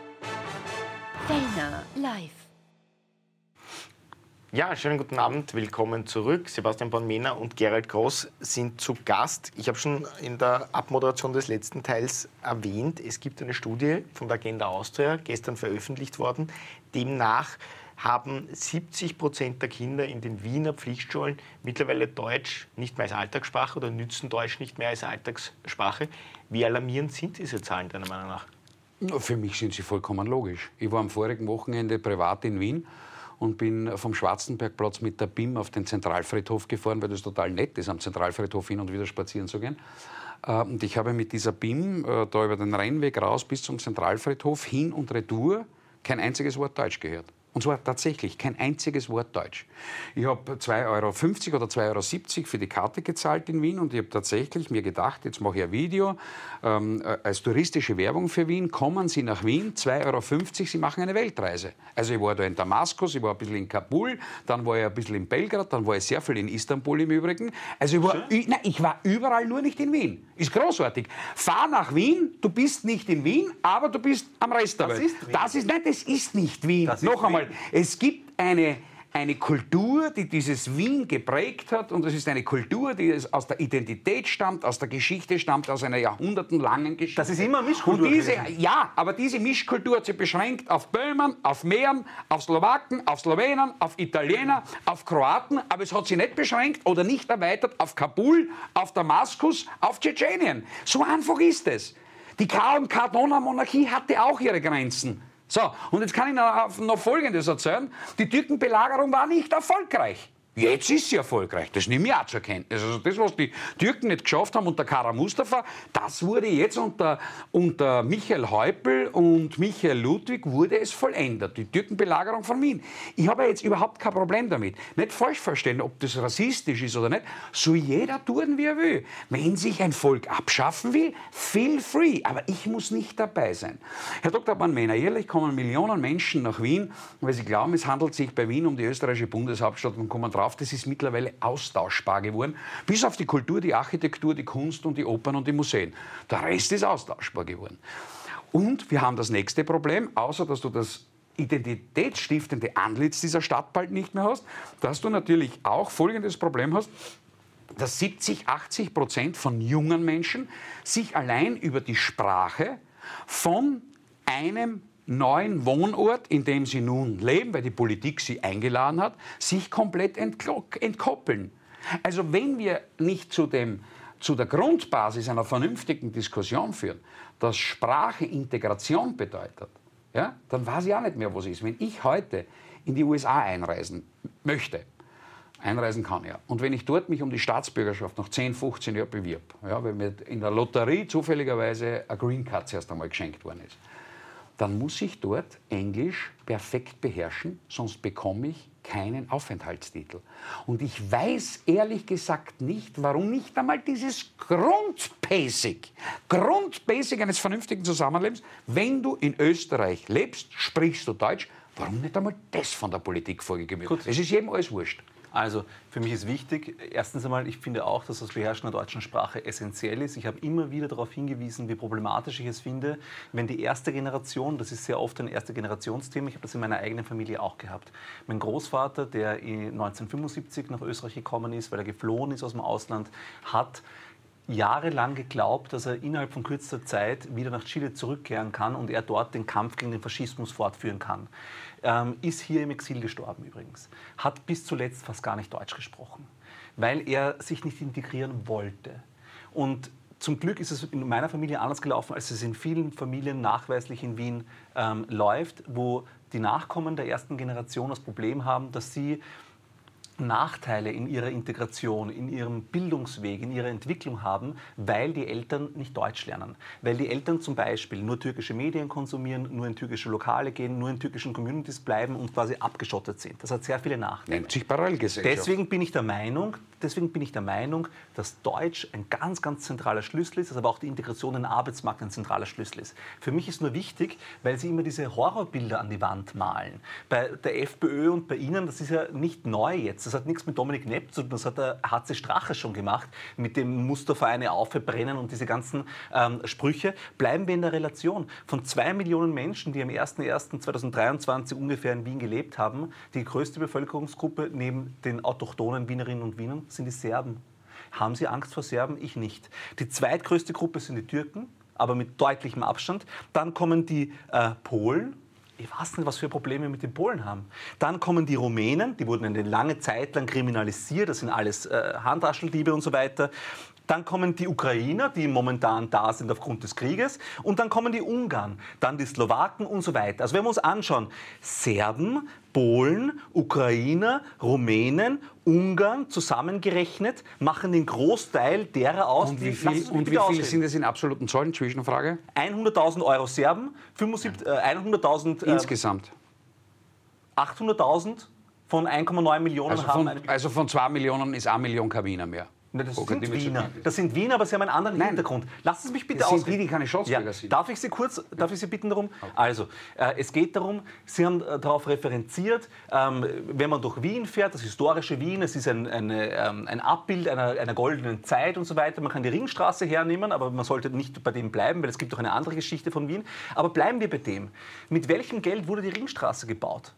S1: Fellner live.
S2: Ja, schönen guten Abend, willkommen zurück. Sebastian Bormena und Gerald Groß sind zu Gast. Ich habe schon in der Abmoderation des letzten Teils erwähnt, es gibt eine Studie von der Agenda Austria, gestern veröffentlicht worden. Demnach haben siebzig Prozent der Kinder in den Wiener Pflichtschulen mittlerweile Deutsch nicht mehr als Alltagssprache oder nützen Deutsch nicht mehr als Alltagssprache. Wie alarmierend sind diese Zahlen deiner Meinung nach?
S4: Für mich sind sie vollkommen logisch. Ich war am vorigen Wochenende privat in Wien und bin vom Schwarzenbergplatz mit der B I M auf den Zentralfriedhof gefahren, weil das total nett ist, am Zentralfriedhof hin und wieder spazieren zu gehen. Und ich habe mit dieser B I M da über den Rheinweg raus bis zum Zentralfriedhof hin und retour kein einziges Wort Deutsch gehört. Und zwar tatsächlich kein einziges Wort Deutsch. Ich habe zwei Euro fünfzig oder zwei Euro siebzig für die Karte gezahlt in Wien und ich habe tatsächlich mir gedacht, jetzt mache ich ein Video ähm, als touristische Werbung für Wien. Kommen Sie nach Wien, zwei Euro fünfzig, Sie machen eine Weltreise. Also ich war da in Damaskus, ich war ein bisschen in Kabul, dann war ich ein bisschen in Belgrad, dann war ich sehr viel in Istanbul im Übrigen. Also ich war, ich, nein, ich war überall, nur nicht in Wien. Ist großartig. Fahr nach Wien, du bist nicht in Wien, aber du bist am Rest der Welt. Das ist Wien. Das ist, nein, das ist nicht Wien. Das Noch einmal. Es gibt eine, eine Kultur, die dieses Wien geprägt hat, und es ist eine Kultur, die aus der Identität stammt, aus der Geschichte stammt, aus einer jahrhundertenlangen Geschichte.
S2: Das ist immer Mischkultur.
S4: Und diese, ja, aber diese Mischkultur hat sich beschränkt auf Böhmen, auf Mähren, auf Slowaken, auf Slowenen, auf Italiener, auf Kroaten, aber es hat sich nicht beschränkt oder nicht erweitert auf Kabul, auf Damaskus, auf Tschetschenien. So einfach ist es. Die K- und Kardona-Monarchie hatte auch ihre Grenzen. So, und jetzt kann ich noch, noch Folgendes erzählen. Die Türkenbelagerung war nicht erfolgreich. Jetzt ist sie erfolgreich. Das nehme ich auch zur Kenntnis. Also das, was die Türken nicht geschafft haben unter Kara Mustafa, das wurde jetzt unter, unter Michael Häupl und Michael Ludwig wurde es vollendet. Die Türkenbelagerung von Wien. Ich habe jetzt überhaupt kein Problem damit. Nicht falsch verstehen, ob das rassistisch ist oder nicht. Soll jeder tun, wie er will. Wenn sich ein Volk abschaffen will, feel free. Aber ich muss nicht dabei sein. Herr Doktor Banmena, jährlich kommen Millionen Menschen nach Wien, weil sie glauben, es handelt sich bei Wien um die österreichische Bundeshauptstadt und kommen drauf, das ist mittlerweile austauschbar geworden, bis auf die Kultur, die Architektur, die Kunst und die Opern und die Museen. Der Rest ist austauschbar geworden. Und wir haben das nächste Problem, außer dass du das identitätsstiftende Antlitz dieser Stadt bald nicht mehr hast, dass du natürlich auch folgendes Problem hast, dass siebzig, achtzig Prozent von jungen Menschen sich allein über die Sprache von einem neuen Wohnort, in dem sie nun leben, weil die Politik sie eingeladen hat, sich komplett entkoppeln. Also wenn wir nicht zu, dem, zu der Grundbasis einer vernünftigen Diskussion führen, dass Sprache Integration bedeutet, ja, dann weiß ich auch nicht mehr, was ist. Wenn ich heute in die U S A einreisen möchte, einreisen kann ja, und wenn ich dort mich um die Staatsbürgerschaft nach zehn, fünfzehn Jahren bewirb, ja, weil mir in der Lotterie zufälligerweise ein Green Card zuerst einmal geschenkt worden ist, dann muss ich dort Englisch perfekt beherrschen, sonst bekomme ich keinen Aufenthaltstitel. Und ich weiß ehrlich gesagt nicht, warum nicht einmal dieses Grundbasic, Grundbasic eines vernünftigen Zusammenlebens, wenn du in Österreich lebst, sprichst du Deutsch, warum nicht einmal das von der Politik vorgegeben wird? Es ist jedem alles wurscht.
S3: Also, für mich ist wichtig, erstens einmal, ich finde auch, dass das Beherrschen der deutschen Sprache essentiell ist. Ich habe immer wieder darauf hingewiesen, wie problematisch ich es finde, wenn die erste Generation, das ist sehr oft ein erste Generationsthema, ich habe das in meiner eigenen Familie auch gehabt. Mein Großvater, der neunzehnhundertfünfundsiebzig nach Österreich gekommen ist, weil er geflohen ist aus dem Ausland, hat jahrelang geglaubt, dass er innerhalb von kürzester Zeit wieder nach Chile zurückkehren kann und er dort den Kampf gegen den Faschismus fortführen kann. Ähm, ist hier im Exil gestorben übrigens. Hat bis zuletzt fast gar nicht Deutsch gesprochen, weil er sich nicht integrieren wollte. Und zum Glück ist es in meiner Familie anders gelaufen, als es in vielen Familien nachweislich in Wien ähm, läuft, wo die Nachkommen der ersten Generation das Problem haben, dass sie Nachteile in ihrer Integration, in ihrem Bildungsweg, in ihrer Entwicklung haben, weil die Eltern nicht Deutsch lernen. Weil die Eltern zum Beispiel nur türkische Medien konsumieren, nur in türkische Lokale gehen, nur in türkischen Communities bleiben und quasi abgeschottet sind. Das hat sehr viele Nachteile.
S4: Nennt sich Parallelgesellschaft.
S3: Deswegen bin ich der Meinung, deswegen bin ich der Meinung, dass Deutsch ein ganz, ganz zentraler Schlüssel ist, dass aber auch die Integration in den Arbeitsmarkt ein zentraler Schlüssel ist. Für mich ist nur wichtig, weil Sie immer diese Horrorbilder an die Wand malen. Bei der FPÖ und bei Ihnen, das ist ja nicht neu jetzt. Das hat nichts mit Dominik Nepp zu tun, das hat der H C Strache schon gemacht, mit dem Mustervereine aufbrennen und diese ganzen ähm, Sprüche. Bleiben wir in der Relation. Von zwei Millionen Menschen, die am ersten ersten zweitausenddreiundzwanzig ungefähr in Wien gelebt haben, die größte Bevölkerungsgruppe neben den autochthonen Wienerinnen und Wienern sind die Serben. Haben Sie Angst vor Serben? Ich nicht. Die zweitgrößte Gruppe sind die Türken, aber mit deutlichem Abstand. Dann kommen die äh, Polen. Ich weiß nicht, was für Probleme wir mit den Polen haben. Dann kommen die Rumänen, die wurden eine lange Zeit lang kriminalisiert, das sind alles äh, Handtaschendiebe und so weiter. Dann kommen die Ukrainer, die momentan da sind aufgrund des Krieges. Und dann kommen die Ungarn, dann die Slowaken und so weiter. Also wenn wir uns anschauen, Serben, Polen, Ukrainer, Rumänen, Ungarn zusammengerechnet machen den Großteil derer aus.
S4: Und wie viel, und wie viel sind das in absoluten Zahlen? Zwischenfrage?
S3: hunderttausend Euro Serben, hunderttausend äh,
S4: insgesamt.
S3: achthunderttausend von eins Komma neun Millionen
S4: also
S3: haben.
S4: Von, also von zwei Millionen ist eine Million kein Wiener mehr.
S3: Na, das
S4: Okay,
S3: sind Wiener. Das sind Wiener, aber sie haben einen anderen
S4: Nein.
S3: Hintergrund. Lassen Sie mich bitte
S4: Das sind
S3: ausreden.
S4: die, die keine Staatsbürger
S3: Ja.
S4: sind.
S3: Darf ich Sie kurz, darf ich Sie bitten darum? Okay. Also, äh, es geht darum, Sie haben äh, darauf referenziert, ähm, wenn man durch Wien fährt, das historische Wien, es ist ein, eine, ähm, ein Abbild einer, einer goldenen Zeit und so weiter. Man kann die Ringstraße hernehmen, aber man sollte nicht bei dem bleiben, weil es gibt auch eine andere Geschichte von Wien. Aber bleiben wir bei dem. Mit welchem Geld wurde die Ringstraße gebaut?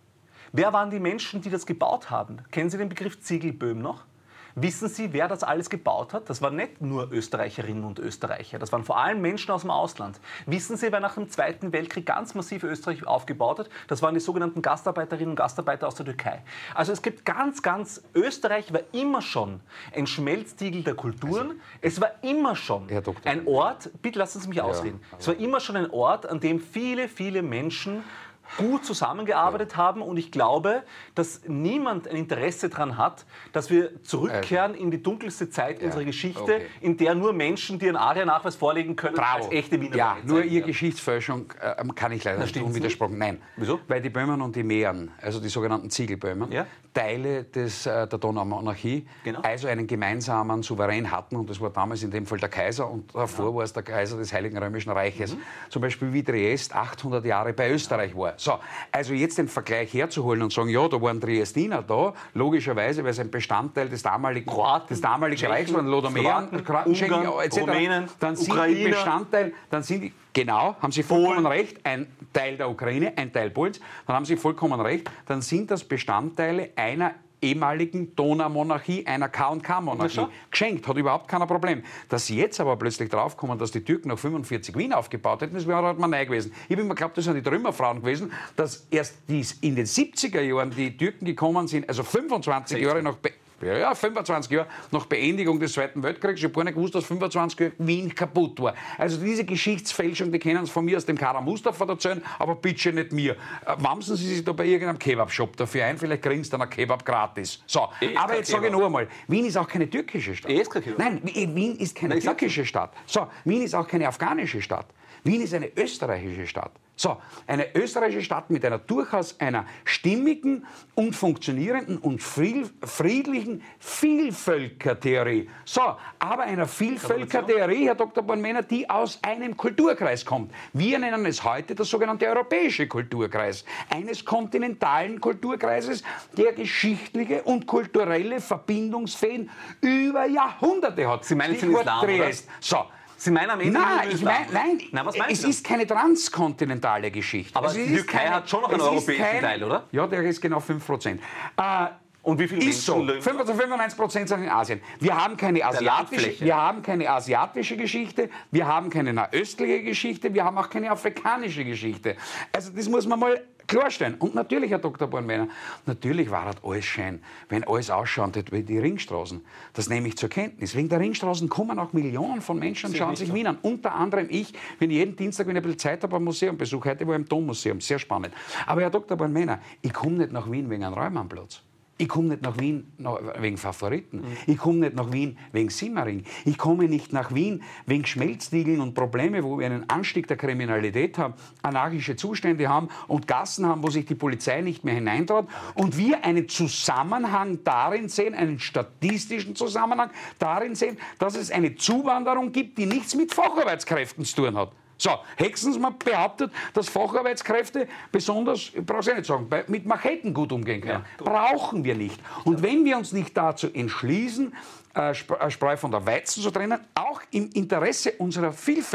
S3: Wer waren die Menschen, die das gebaut haben? Kennen Sie den Begriff Ziegelböhm noch? Wissen Sie, wer das alles gebaut hat? Das waren nicht nur Österreicherinnen und Österreicher, das waren vor allem Menschen aus dem Ausland. Wissen Sie, wer nach dem Zweiten Weltkrieg ganz massiv Österreich aufgebaut hat? Das waren die sogenannten Gastarbeiterinnen und Gastarbeiter aus der Türkei. Also es gibt ganz, ganz, Österreich war immer schon ein Schmelztiegel der Kulturen. Also, es war immer schon ein Ort, bitte lassen Sie mich ausreden, ja, es war immer schon ein Ort, an dem viele, viele Menschen gut zusammengearbeitet ja. haben und ich glaube, dass niemand ein Interesse daran hat, dass wir zurückkehren in die dunkelste Zeit ja. unserer Geschichte, okay. in der nur Menschen, die einen Aria-Nachweis vorlegen können,
S4: Bravo.
S3: als echte Wiener
S4: Ja, nur Ihre
S3: werden.
S4: Geschichtsfälschung äh, kann ich leider nicht unwidersprochen. Nein,
S3: wieso?
S4: Weil die Böhmen und die Mähren, also die sogenannten Ziegelböhmen, ja. Teile des, äh, der Donaumonarchie, genau. also einen gemeinsamen Souverän hatten und das war damals in dem Fall der Kaiser und davor ja. war es der Kaiser des Heiligen Römischen Reiches. Mhm. Zum Beispiel wie Triest achthundert Jahre bei Österreich war. So, also jetzt den Vergleich herzuholen und sagen, ja, da waren Triestiner da, logischerweise, weil es ein Bestandteil des damaligen,
S3: Kroaten,
S4: des damaligen
S3: Tschechen,
S4: Reichs waren, Lodomären, Kroaten, Tschechen, et cetera.
S3: Rumänen,
S4: dann sind
S3: Ukrainer.
S4: die Bestandteil, dann sind die, genau, haben Sie vollkommen recht, ein Teil der Ukraine, ein Teil Polens, dann haben Sie vollkommen recht, dann sind das Bestandteile einer ehemaligen Donaumonarchie, einer K und K-Monarchie. Geschenkt, hat überhaupt kein Problem. Dass sie jetzt aber plötzlich draufkommen, dass die Türken nach fünfundvierzig Wien aufgebaut hätten, das wäre halt mal neu gewesen. Ich habe immer geglaubt, das sind die Trümmerfrauen gewesen, dass erst dies in den siebziger Jahren die Türken gekommen sind, also fünfundzwanzig Jahre nach Be Ja, ja, fünfundzwanzig Jahre nach Beendigung des Zweiten Weltkriegs. Ich habe gar nicht gewusst, dass fünfundzwanzig Jahre Wien kaputt war. Also diese Geschichtsfälschung, die können Sie von mir aus dem Kara Mustafa erzählen, aber bitte nicht mir. Wamsen Sie sich da bei irgendeinem Kebab-Shop dafür ein, vielleicht kriegen Sie dann ein Kebab gratis. So, eh aber jetzt sage ich noch einmal, Wien ist auch keine türkische Stadt. Eh Nein, Wien ist keine Nein, türkische Stadt. So, Wien ist auch keine afghanische Stadt. Vien ist eine österreichische Stadt. So, eine österreichische Stadt mit einer durchaus einer stimmigen und funktionierenden und friedlichen Vielvölkertheorie. So, aber einer Vielvölkertheorie, Herr Doktor Bornmänner, die aus einem Kulturkreis kommt. Wir nennen es heute das sogenannte europäische Kulturkreis. Eines kontinentalen Kulturkreises, der geschichtliche und kulturelle Verbindungsfäden über Jahrhunderte hat.
S3: Sie meinen den Islam, oder?
S4: So.
S3: Sie meinen am Ende
S4: nein, ich mein, nein,
S3: nein, was
S4: es ist keine transkontinentale Geschichte.
S3: Aber die Türkei keine, hat schon noch einen europäischen kein, Teil, oder?
S4: Ja, der ist genau fünf Prozent. Äh,
S3: Und wie viel
S4: ist so. fünfundneunzig Prozent sind in Asien. Wir haben, keine asiatische, wir haben keine asiatische Geschichte, wir haben keine nahöstliche Geschichte, wir haben auch keine afrikanische Geschichte. Also das muss man mal klarstellen. Und natürlich, Herr Doktor Bornmänner, natürlich war das alles schön, wenn alles ausschaut wie die Ringstraßen. Das nehme ich zur Kenntnis. Wegen der Ringstraßen kommen auch Millionen von Menschen und schauen sich Wien an. Unter anderem ich, wenn ich jeden Dienstag, wenn ich ein bisschen Zeit habe, ein Museum besuche. Heute war ich im Dommuseum, sehr spannend. Aber Herr Doktor Bornmänner, ich komme nicht nach Wien wegen einem Reumannplatz. Ich komme nicht nach Wien wegen Favoriten. Mhm. Ich komme nicht nach Wien wegen Simmering. Ich komme nicht nach Wien wegen Schmelzdiegeln und Probleme, wo wir einen Anstieg der Kriminalität haben, anarchische Zustände haben und Gassen haben, wo sich die Polizei nicht mehr hineintraut. Und wir einen Zusammenhang darin sehen, einen statistischen Zusammenhang darin sehen, dass es eine Zuwanderung gibt, die nichts mit Facharbeitskräften zu tun hat. So, Hexensmann behauptet, dass Facharbeitskräfte besonders, ich brauche es ja nicht sagen, mit Macheten gut umgehen können. Ja, brauchen wir nicht. Und wenn wir uns nicht dazu entschließen, äh, Spreu von der Weizen zu trennen, auch im Interesse unserer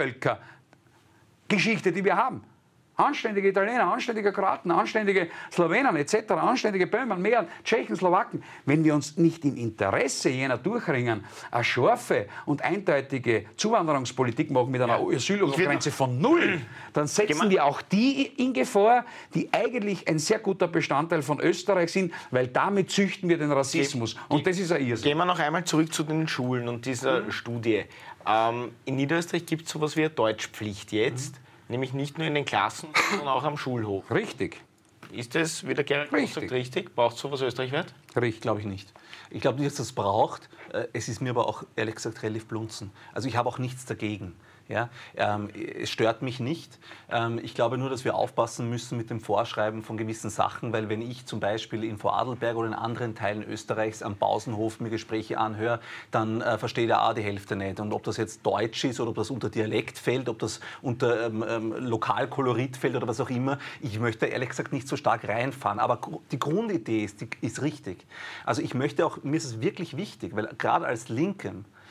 S4: Vielvölkergeschichte, die wir haben, anständige Italiener, anständige Kroaten, anständige Slowenen et cetera, anständige Böhmen, Mähren, Tschechen, Slowaken. Wenn wir uns nicht im Interesse jener durchringen, eine scharfe und eindeutige Zuwanderungspolitik machen mit einer ja. Asylobergrenze von null, dann setzen wir auch die in Gefahr, die eigentlich ein sehr guter Bestandteil von Österreich sind, weil damit züchten wir den Rassismus. Und das ist ein Irrsinn.
S2: Gehen wir noch einmal zurück zu den Schulen und dieser mhm. Studie. Ähm, in Niederösterreich gibt es so etwas wie eine Deutschpflicht jetzt. Mhm. Nämlich nicht nur in den Klassen, sondern auch am Schulhof.
S4: Richtig.
S2: Ist das, wie der Gerald sagt, richtig? Braucht es sowas österreichweit?
S3: Richtig, glaube ich nicht. Ich glaube nicht, dass das braucht. Es ist mir aber auch, ehrlich gesagt, relativ blunzen. Also ich habe auch nichts dagegen. Ja, ähm, es stört mich nicht. Ähm, ich glaube nur, dass wir aufpassen müssen mit dem Vorschreiben von gewissen Sachen, weil wenn ich zum Beispiel in Vorarlberg oder in anderen Teilen Österreichs am Pausenhof mir Gespräche anhöre, dann äh, versteht ja auch die Hälfte nicht. Und ob das jetzt Deutsch ist oder ob das unter Dialekt fällt, ob das unter ähm, ähm, Lokalkolorit fällt oder was auch immer, ich möchte ehrlich gesagt nicht so stark reinfahren. Aber die Grundidee ist, die, ist richtig. Also ich möchte auch, mir ist es wirklich wichtig, weil gerade als Linken,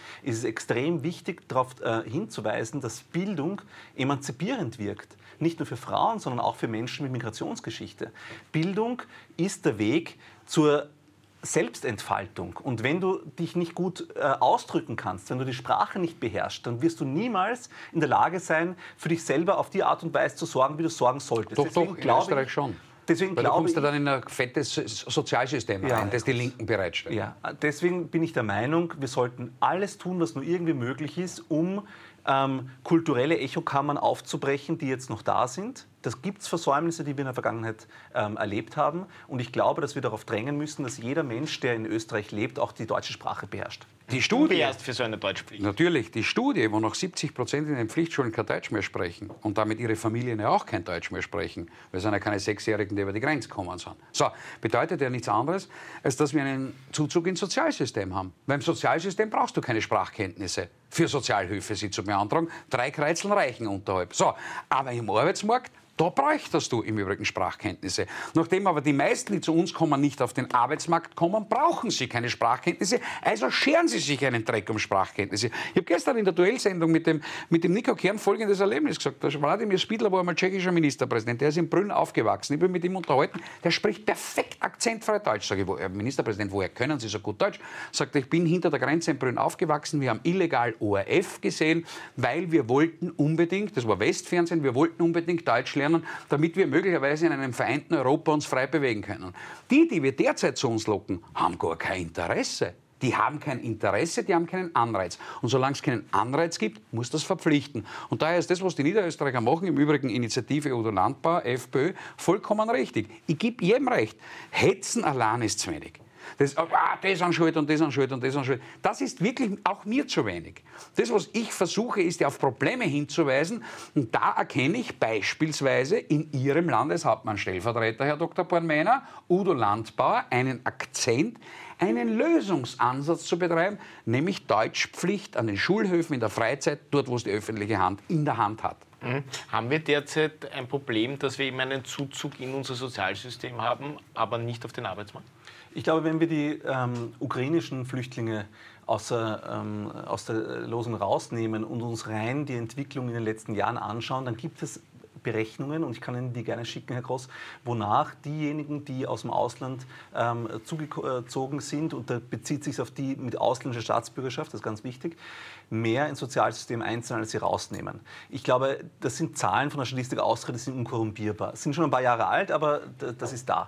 S3: ist es extrem wichtig, darauf äh, hinzuweisen, dass Bildung emanzipierend wirkt. Nicht nur für Frauen, sondern auch für Menschen mit Migrationsgeschichte. Bildung ist der Weg zur Selbstentfaltung. Und wenn du dich nicht gut äh, ausdrücken kannst, wenn du die Sprache nicht beherrschst, dann wirst du niemals in der Lage sein, für dich selber auf die Art und Weise zu sorgen, wie du sorgen solltest.
S4: Doch,
S3: Deswegen
S4: doch, in Österreich ich, schon.
S3: Deswegen
S4: Weil du kommst ja dann in ein fettes Sozialsystem
S3: ja,
S4: rein, das die Linken bereitstellen.
S3: Ja, deswegen bin ich der Meinung, wir sollten alles tun, was nur irgendwie möglich ist, um ähm, kulturelle Echokammern aufzubrechen, die jetzt noch da sind. Das gibt es Versäumnisse, die wir in der Vergangenheit ähm, erlebt haben. Und ich glaube, dass wir darauf drängen müssen, dass jeder Mensch, der in Österreich lebt, auch die deutsche Sprache beherrscht.
S2: Die Studie erst für so eine Deutschpflicht.
S4: Natürlich, die Studie, wo noch siebzig Prozent in den Pflichtschulen kein Deutsch mehr sprechen und damit ihre Familien ja auch kein Deutsch mehr sprechen, weil es sind ja keine Sechsjährigen, die über die Grenze gekommen sind. So, bedeutet ja nichts anderes, als dass wir einen Zuzug ins Sozialsystem haben. Weil im Sozialsystem brauchst du keine Sprachkenntnisse für Sozialhilfe, sie zu beantragen. Drei Kreuzeln reichen unterhalb. So, aber im Arbeitsmarkt, da bräuchtest du im Übrigen Sprachkenntnisse. Nachdem aber die meisten, die zu uns kommen, nicht auf den Arbeitsmarkt kommen, brauchen sie keine Sprachkenntnisse. Also scheren sie sich einen Dreck um Sprachkenntnisse. Ich habe gestern in der Duellsendung mit dem, mit dem Nico Kern folgendes Erlebnis gesagt. Der Wladimir Spidla war einmal tschechischer Ministerpräsident. Der ist in Brünn aufgewachsen. Ich bin mit ihm unterhalten. Der spricht perfekt akzentfrei Deutsch. Sag ich, wo, Herr Ministerpräsident, woher können Sie so gut Deutsch? Sagt er, ich bin hinter der Grenze in Brünn aufgewachsen. Wir haben illegal O R F gesehen, weil wir wollten unbedingt, das war Westfernsehen, wir wollten unbedingt Deutsch lernen, damit wir möglicherweise in einem vereinten Europa uns frei bewegen können. Die, die wir derzeit zu uns locken, haben gar kein Interesse. Die haben kein Interesse, die haben keinen Anreiz. Und solange es keinen Anreiz gibt, muss das verpflichten. Und daher ist das, was die Niederösterreicher machen, im Übrigen Initiative Udo Landbauer, FPÖ, vollkommen richtig. Ich gebe jedem recht. Hetzen allein ist zu wenig. Das, ah, das an Schuld und das an Schuld und das an Schuld. Das ist wirklich auch mir zu wenig. Das, was ich versuche, ist, ja auf Probleme hinzuweisen. Und da erkenne ich beispielsweise in Ihrem Landeshauptmann-Stellvertreter, Herr Doktor Bornmeiner, Udo Landbauer, einen Akzent, einen Lösungsansatz zu betreiben, nämlich Deutschpflicht an den Schulhöfen, in der Freizeit, dort, wo es die öffentliche Hand in der Hand hat.
S2: Mhm. Haben wir derzeit ein Problem, dass wir eben einen Zuzug in unser Sozialsystem haben, aber nicht auf den Arbeitsmarkt?
S3: Ich glaube, wenn wir die ähm, ukrainischen Flüchtlinge aus, ähm, aus der Losung rausnehmen und uns rein die Entwicklung in den letzten Jahren anschauen, dann gibt es Berechnungen, und ich kann Ihnen die gerne schicken, Herr Gross, wonach diejenigen, die aus dem Ausland ähm, zugezogen sind, und da bezieht sich auf die mit ausländischer Staatsbürgerschaft, das ist ganz wichtig, mehr ins Sozialsystem einzahlen, als sie rausnehmen. Ich glaube, das sind Zahlen von der Statistik Austria, die sind unkorrumpierbar. Das sind schon ein paar Jahre alt, aber das ist da.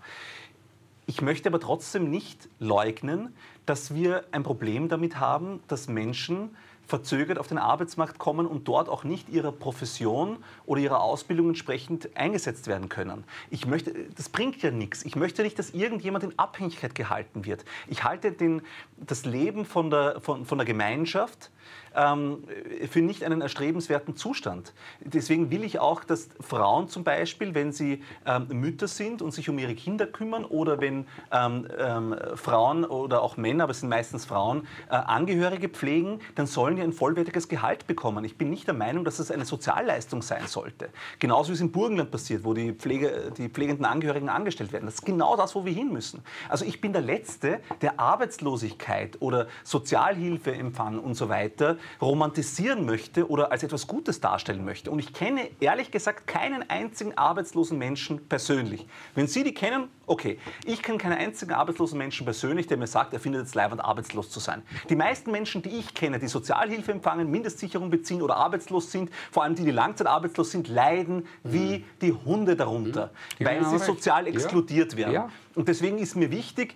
S3: Ich möchte aber trotzdem nicht leugnen, dass wir ein Problem damit haben, dass Menschen verzögert auf den Arbeitsmarkt kommen und dort auch nicht ihrer Profession oder ihrer Ausbildung entsprechend eingesetzt werden können. Ich möchte, das bringt ja nichts. Ich möchte nicht, dass irgendjemand in Abhängigkeit gehalten wird. Ich halte den, das Leben von der, von, von der Gemeinschaft ähm, für nicht einen erstrebenswerten Zustand. Deswegen will ich auch, dass Frauen zum Beispiel, wenn sie ähm, Mütter sind und sich um ihre Kinder kümmern, oder wenn ähm, ähm, Frauen oder auch Männer, aber es sind meistens Frauen, äh, Angehörige pflegen, dann sollen die ein vollwertiges Gehalt bekommen. Ich bin nicht der Meinung, dass es eine Sozialleistung sein sollte. Genauso wie es im Burgenland passiert, wo die, Pflege, die pflegenden Angehörigen angestellt werden. Das ist genau das, wo wir hin müssen. Also ich bin der Letzte, der Arbeitslosigkeit oder Sozialhilfeempfang und so weiter romantisieren möchte oder als etwas Gutes darstellen möchte. Und ich kenne ehrlich gesagt keinen einzigen arbeitslosen Menschen persönlich. Wenn Sie die kennen, okay. Ich kenne keinen einzigen arbeitslosen Menschen persönlich, der mir sagt, er findet es leibend, arbeitslos zu sein. Die meisten Menschen, die ich kenne, die Sozialhilfe empfangen, Mindestsicherung beziehen oder arbeitslos sind, vor allem die, die langzeitarbeitslos sind, leiden wie die Hunde darunter,
S4: mhm.
S3: weil sie sozial exkludiert
S4: ja.
S3: werden. Ja. Und deswegen ist mir wichtig,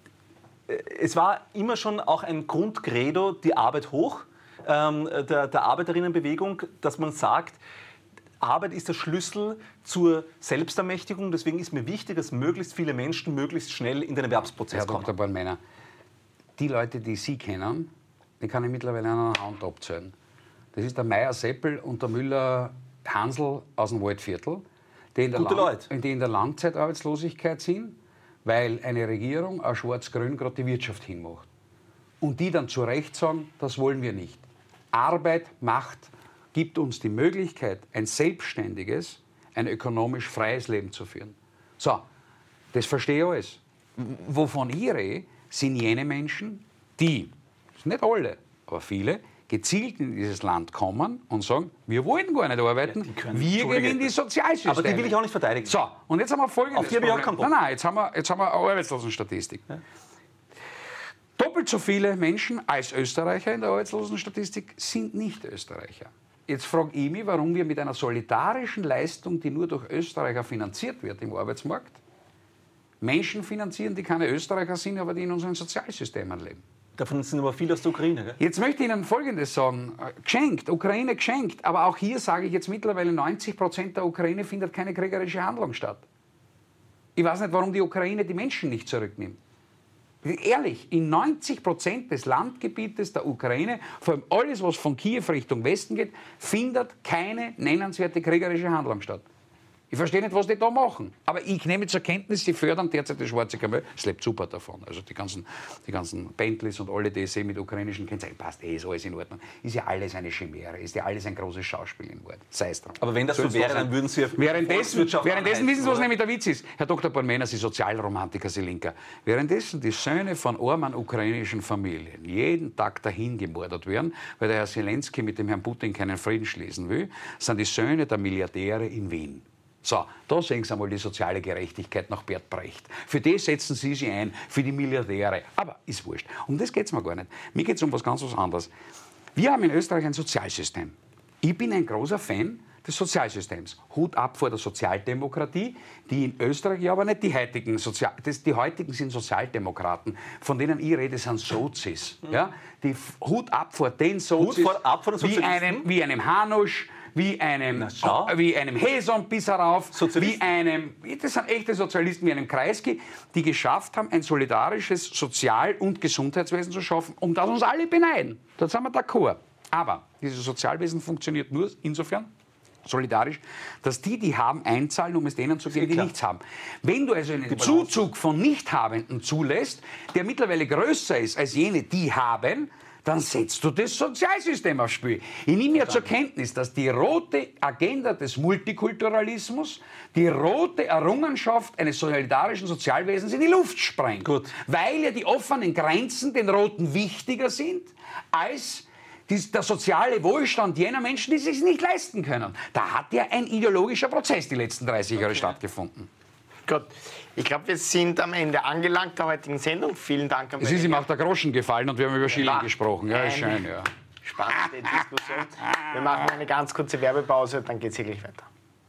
S3: es war immer schon auch ein Grundcredo, die Arbeit hoch, ähm, der, der Arbeiterinnenbewegung, dass man sagt, Arbeit ist der Schlüssel zur Selbstermächtigung. Deswegen ist mir wichtig, dass möglichst viele Menschen möglichst schnell in den Erwerbsprozess
S4: Herr
S3: kommen.
S4: Doktor Bornmeiner, die Leute, die Sie kennen, die kann ich mittlerweile an einer Hand abzählen. Das ist der Meier Seppel und der Müller Hansl aus dem Waldviertel, die in der,
S3: Gute
S4: Lang
S3: Leute.
S4: die in der Langzeitarbeitslosigkeit sind, weil eine Regierung, auch Schwarz-Grün, gerade die Wirtschaft hinmacht. Und die dann zu Recht sagen, das wollen wir nicht. Arbeit macht, gibt uns die Möglichkeit, ein selbstständiges, ein ökonomisch freies Leben zu führen. So, das verstehe ich alles. Wovon ich rede, sind jene Menschen, die, nicht alle, aber viele, gezielt in dieses Land kommen und sagen, wir wollen gar nicht arbeiten, ja, können, wir gehen in die Sozialsysteme.
S3: Aber die will ich auch nicht verteidigen.
S4: So, und jetzt haben wir folgendes
S3: Auf die habe ich auch keinen Bock.
S4: Nein, nein, jetzt haben wir, jetzt haben wir eine Arbeitslosenstatistik. Ja. Doppelt so viele Menschen als Österreicher in der Arbeitslosenstatistik sind nicht Österreicher. Jetzt frage ich mich, warum wir mit einer solidarischen Leistung, die nur durch Österreicher finanziert wird im Arbeitsmarkt, Menschen finanzieren, die keine Österreicher sind, aber die in unseren Sozialsystemen leben.
S3: Davon sind aber viele aus der Ukraine. Gell?
S4: Jetzt möchte ich Ihnen Folgendes sagen. Geschenkt, Ukraine geschenkt. Aber auch hier sage ich jetzt mittlerweile, neunzig Prozent der Ukraine findet keine kriegerische Handlung statt. Ich weiß nicht, warum die Ukraine die Menschen nicht zurücknimmt. Ehrlich, in neunzig Prozent des Landgebietes der Ukraine, vor allem alles, was von Kiew Richtung Westen geht, findet keine nennenswerte kriegerische Handlung statt. Ich verstehe nicht, was die da machen. Aber ich nehme zur Kenntnis, sie fördern derzeit das schwarze Kamel. Es lebt super davon. Also die ganzen, die ganzen Bentleys und alle, die ich sehe mit ukrainischen Kennzeichen, passt eh, ist alles in Ordnung. Ist ja alles eine Chimäre, ist ja alles ein großes Schauspiel in Wahrheit. Sei es dran.
S3: Aber wenn das so wäre, dann würden Sie...
S4: Währenddessen, währenddessen wissen Sie, was nämlich der Witz ist? Herr Doktor Bornmänner, Sie Sozialromantiker, Sie Linker. Währenddessen die Söhne von armen ukrainischen Familien jeden Tag dahin gemordet werden, weil der Herr Zelensky mit dem Herrn Putin keinen Frieden schließen will, sind die Söhne der Milliardäre in Wien. So, da sehen Sie einmal die soziale Gerechtigkeit nach Bert Brecht. Für die setzen Sie sich ein, für die Milliardäre. Aber ist wurscht. Um das geht es mir gar nicht. Mir geht es um was ganz was anderes. Wir haben in Österreich ein Sozialsystem. Ich bin ein großer Fan des Sozialsystems. Hut ab vor der Sozialdemokratie, die in Österreich, ja, aber nicht die heutigen, Sozial das, die heutigen sind Sozialdemokraten, von denen ich rede, sind Sozis. Mhm. Ja? Die Hut ab vor den Sozis,
S3: Hut vor, ab vor den
S4: wie, einem, wie einem Hanusch, wie einem,
S3: Na,
S4: wie einem Heson bis herauf, wie einem, das sind echte Sozialisten, wie einem Kreisky, die geschafft haben, ein solidarisches Sozial- und Gesundheitswesen zu schaffen, um das uns alle beneiden. Da sind wir d'accord. Aber dieses Sozialwesen funktioniert nur insofern solidarisch, dass die, die haben, einzahlen, um es denen zu geben, die nichts haben. Wenn du also einen Zuzug von Nichthabenden zulässt, der mittlerweile größer ist als jene, die haben, dann setzt du das Sozialsystem aufs Spiel. Ich nehme ja zur Kenntnis, dass die rote Agenda des Multikulturalismus, die rote Errungenschaft eines solidarischen Sozialwesens in die Luft sprengt.
S3: Gut.
S4: Weil ja die offenen Grenzen den Roten wichtiger sind als der soziale Wohlstand jener Menschen, die es sich nicht leisten können. Da hat ja ein ideologischer Prozess die letzten dreißig Jahre okay. stattgefunden.
S2: Gut, ich glaube, wir sind am Ende angelangt der heutigen Sendung. Vielen Dank.
S4: Es ist ihm auch der Groschen gefallen und wir haben über Schilling ja, gesprochen. Ja, ist schön, ja.
S2: Spannende Diskussion. Wir machen eine ganz kurze Werbepause, dann geht es hier gleich weiter.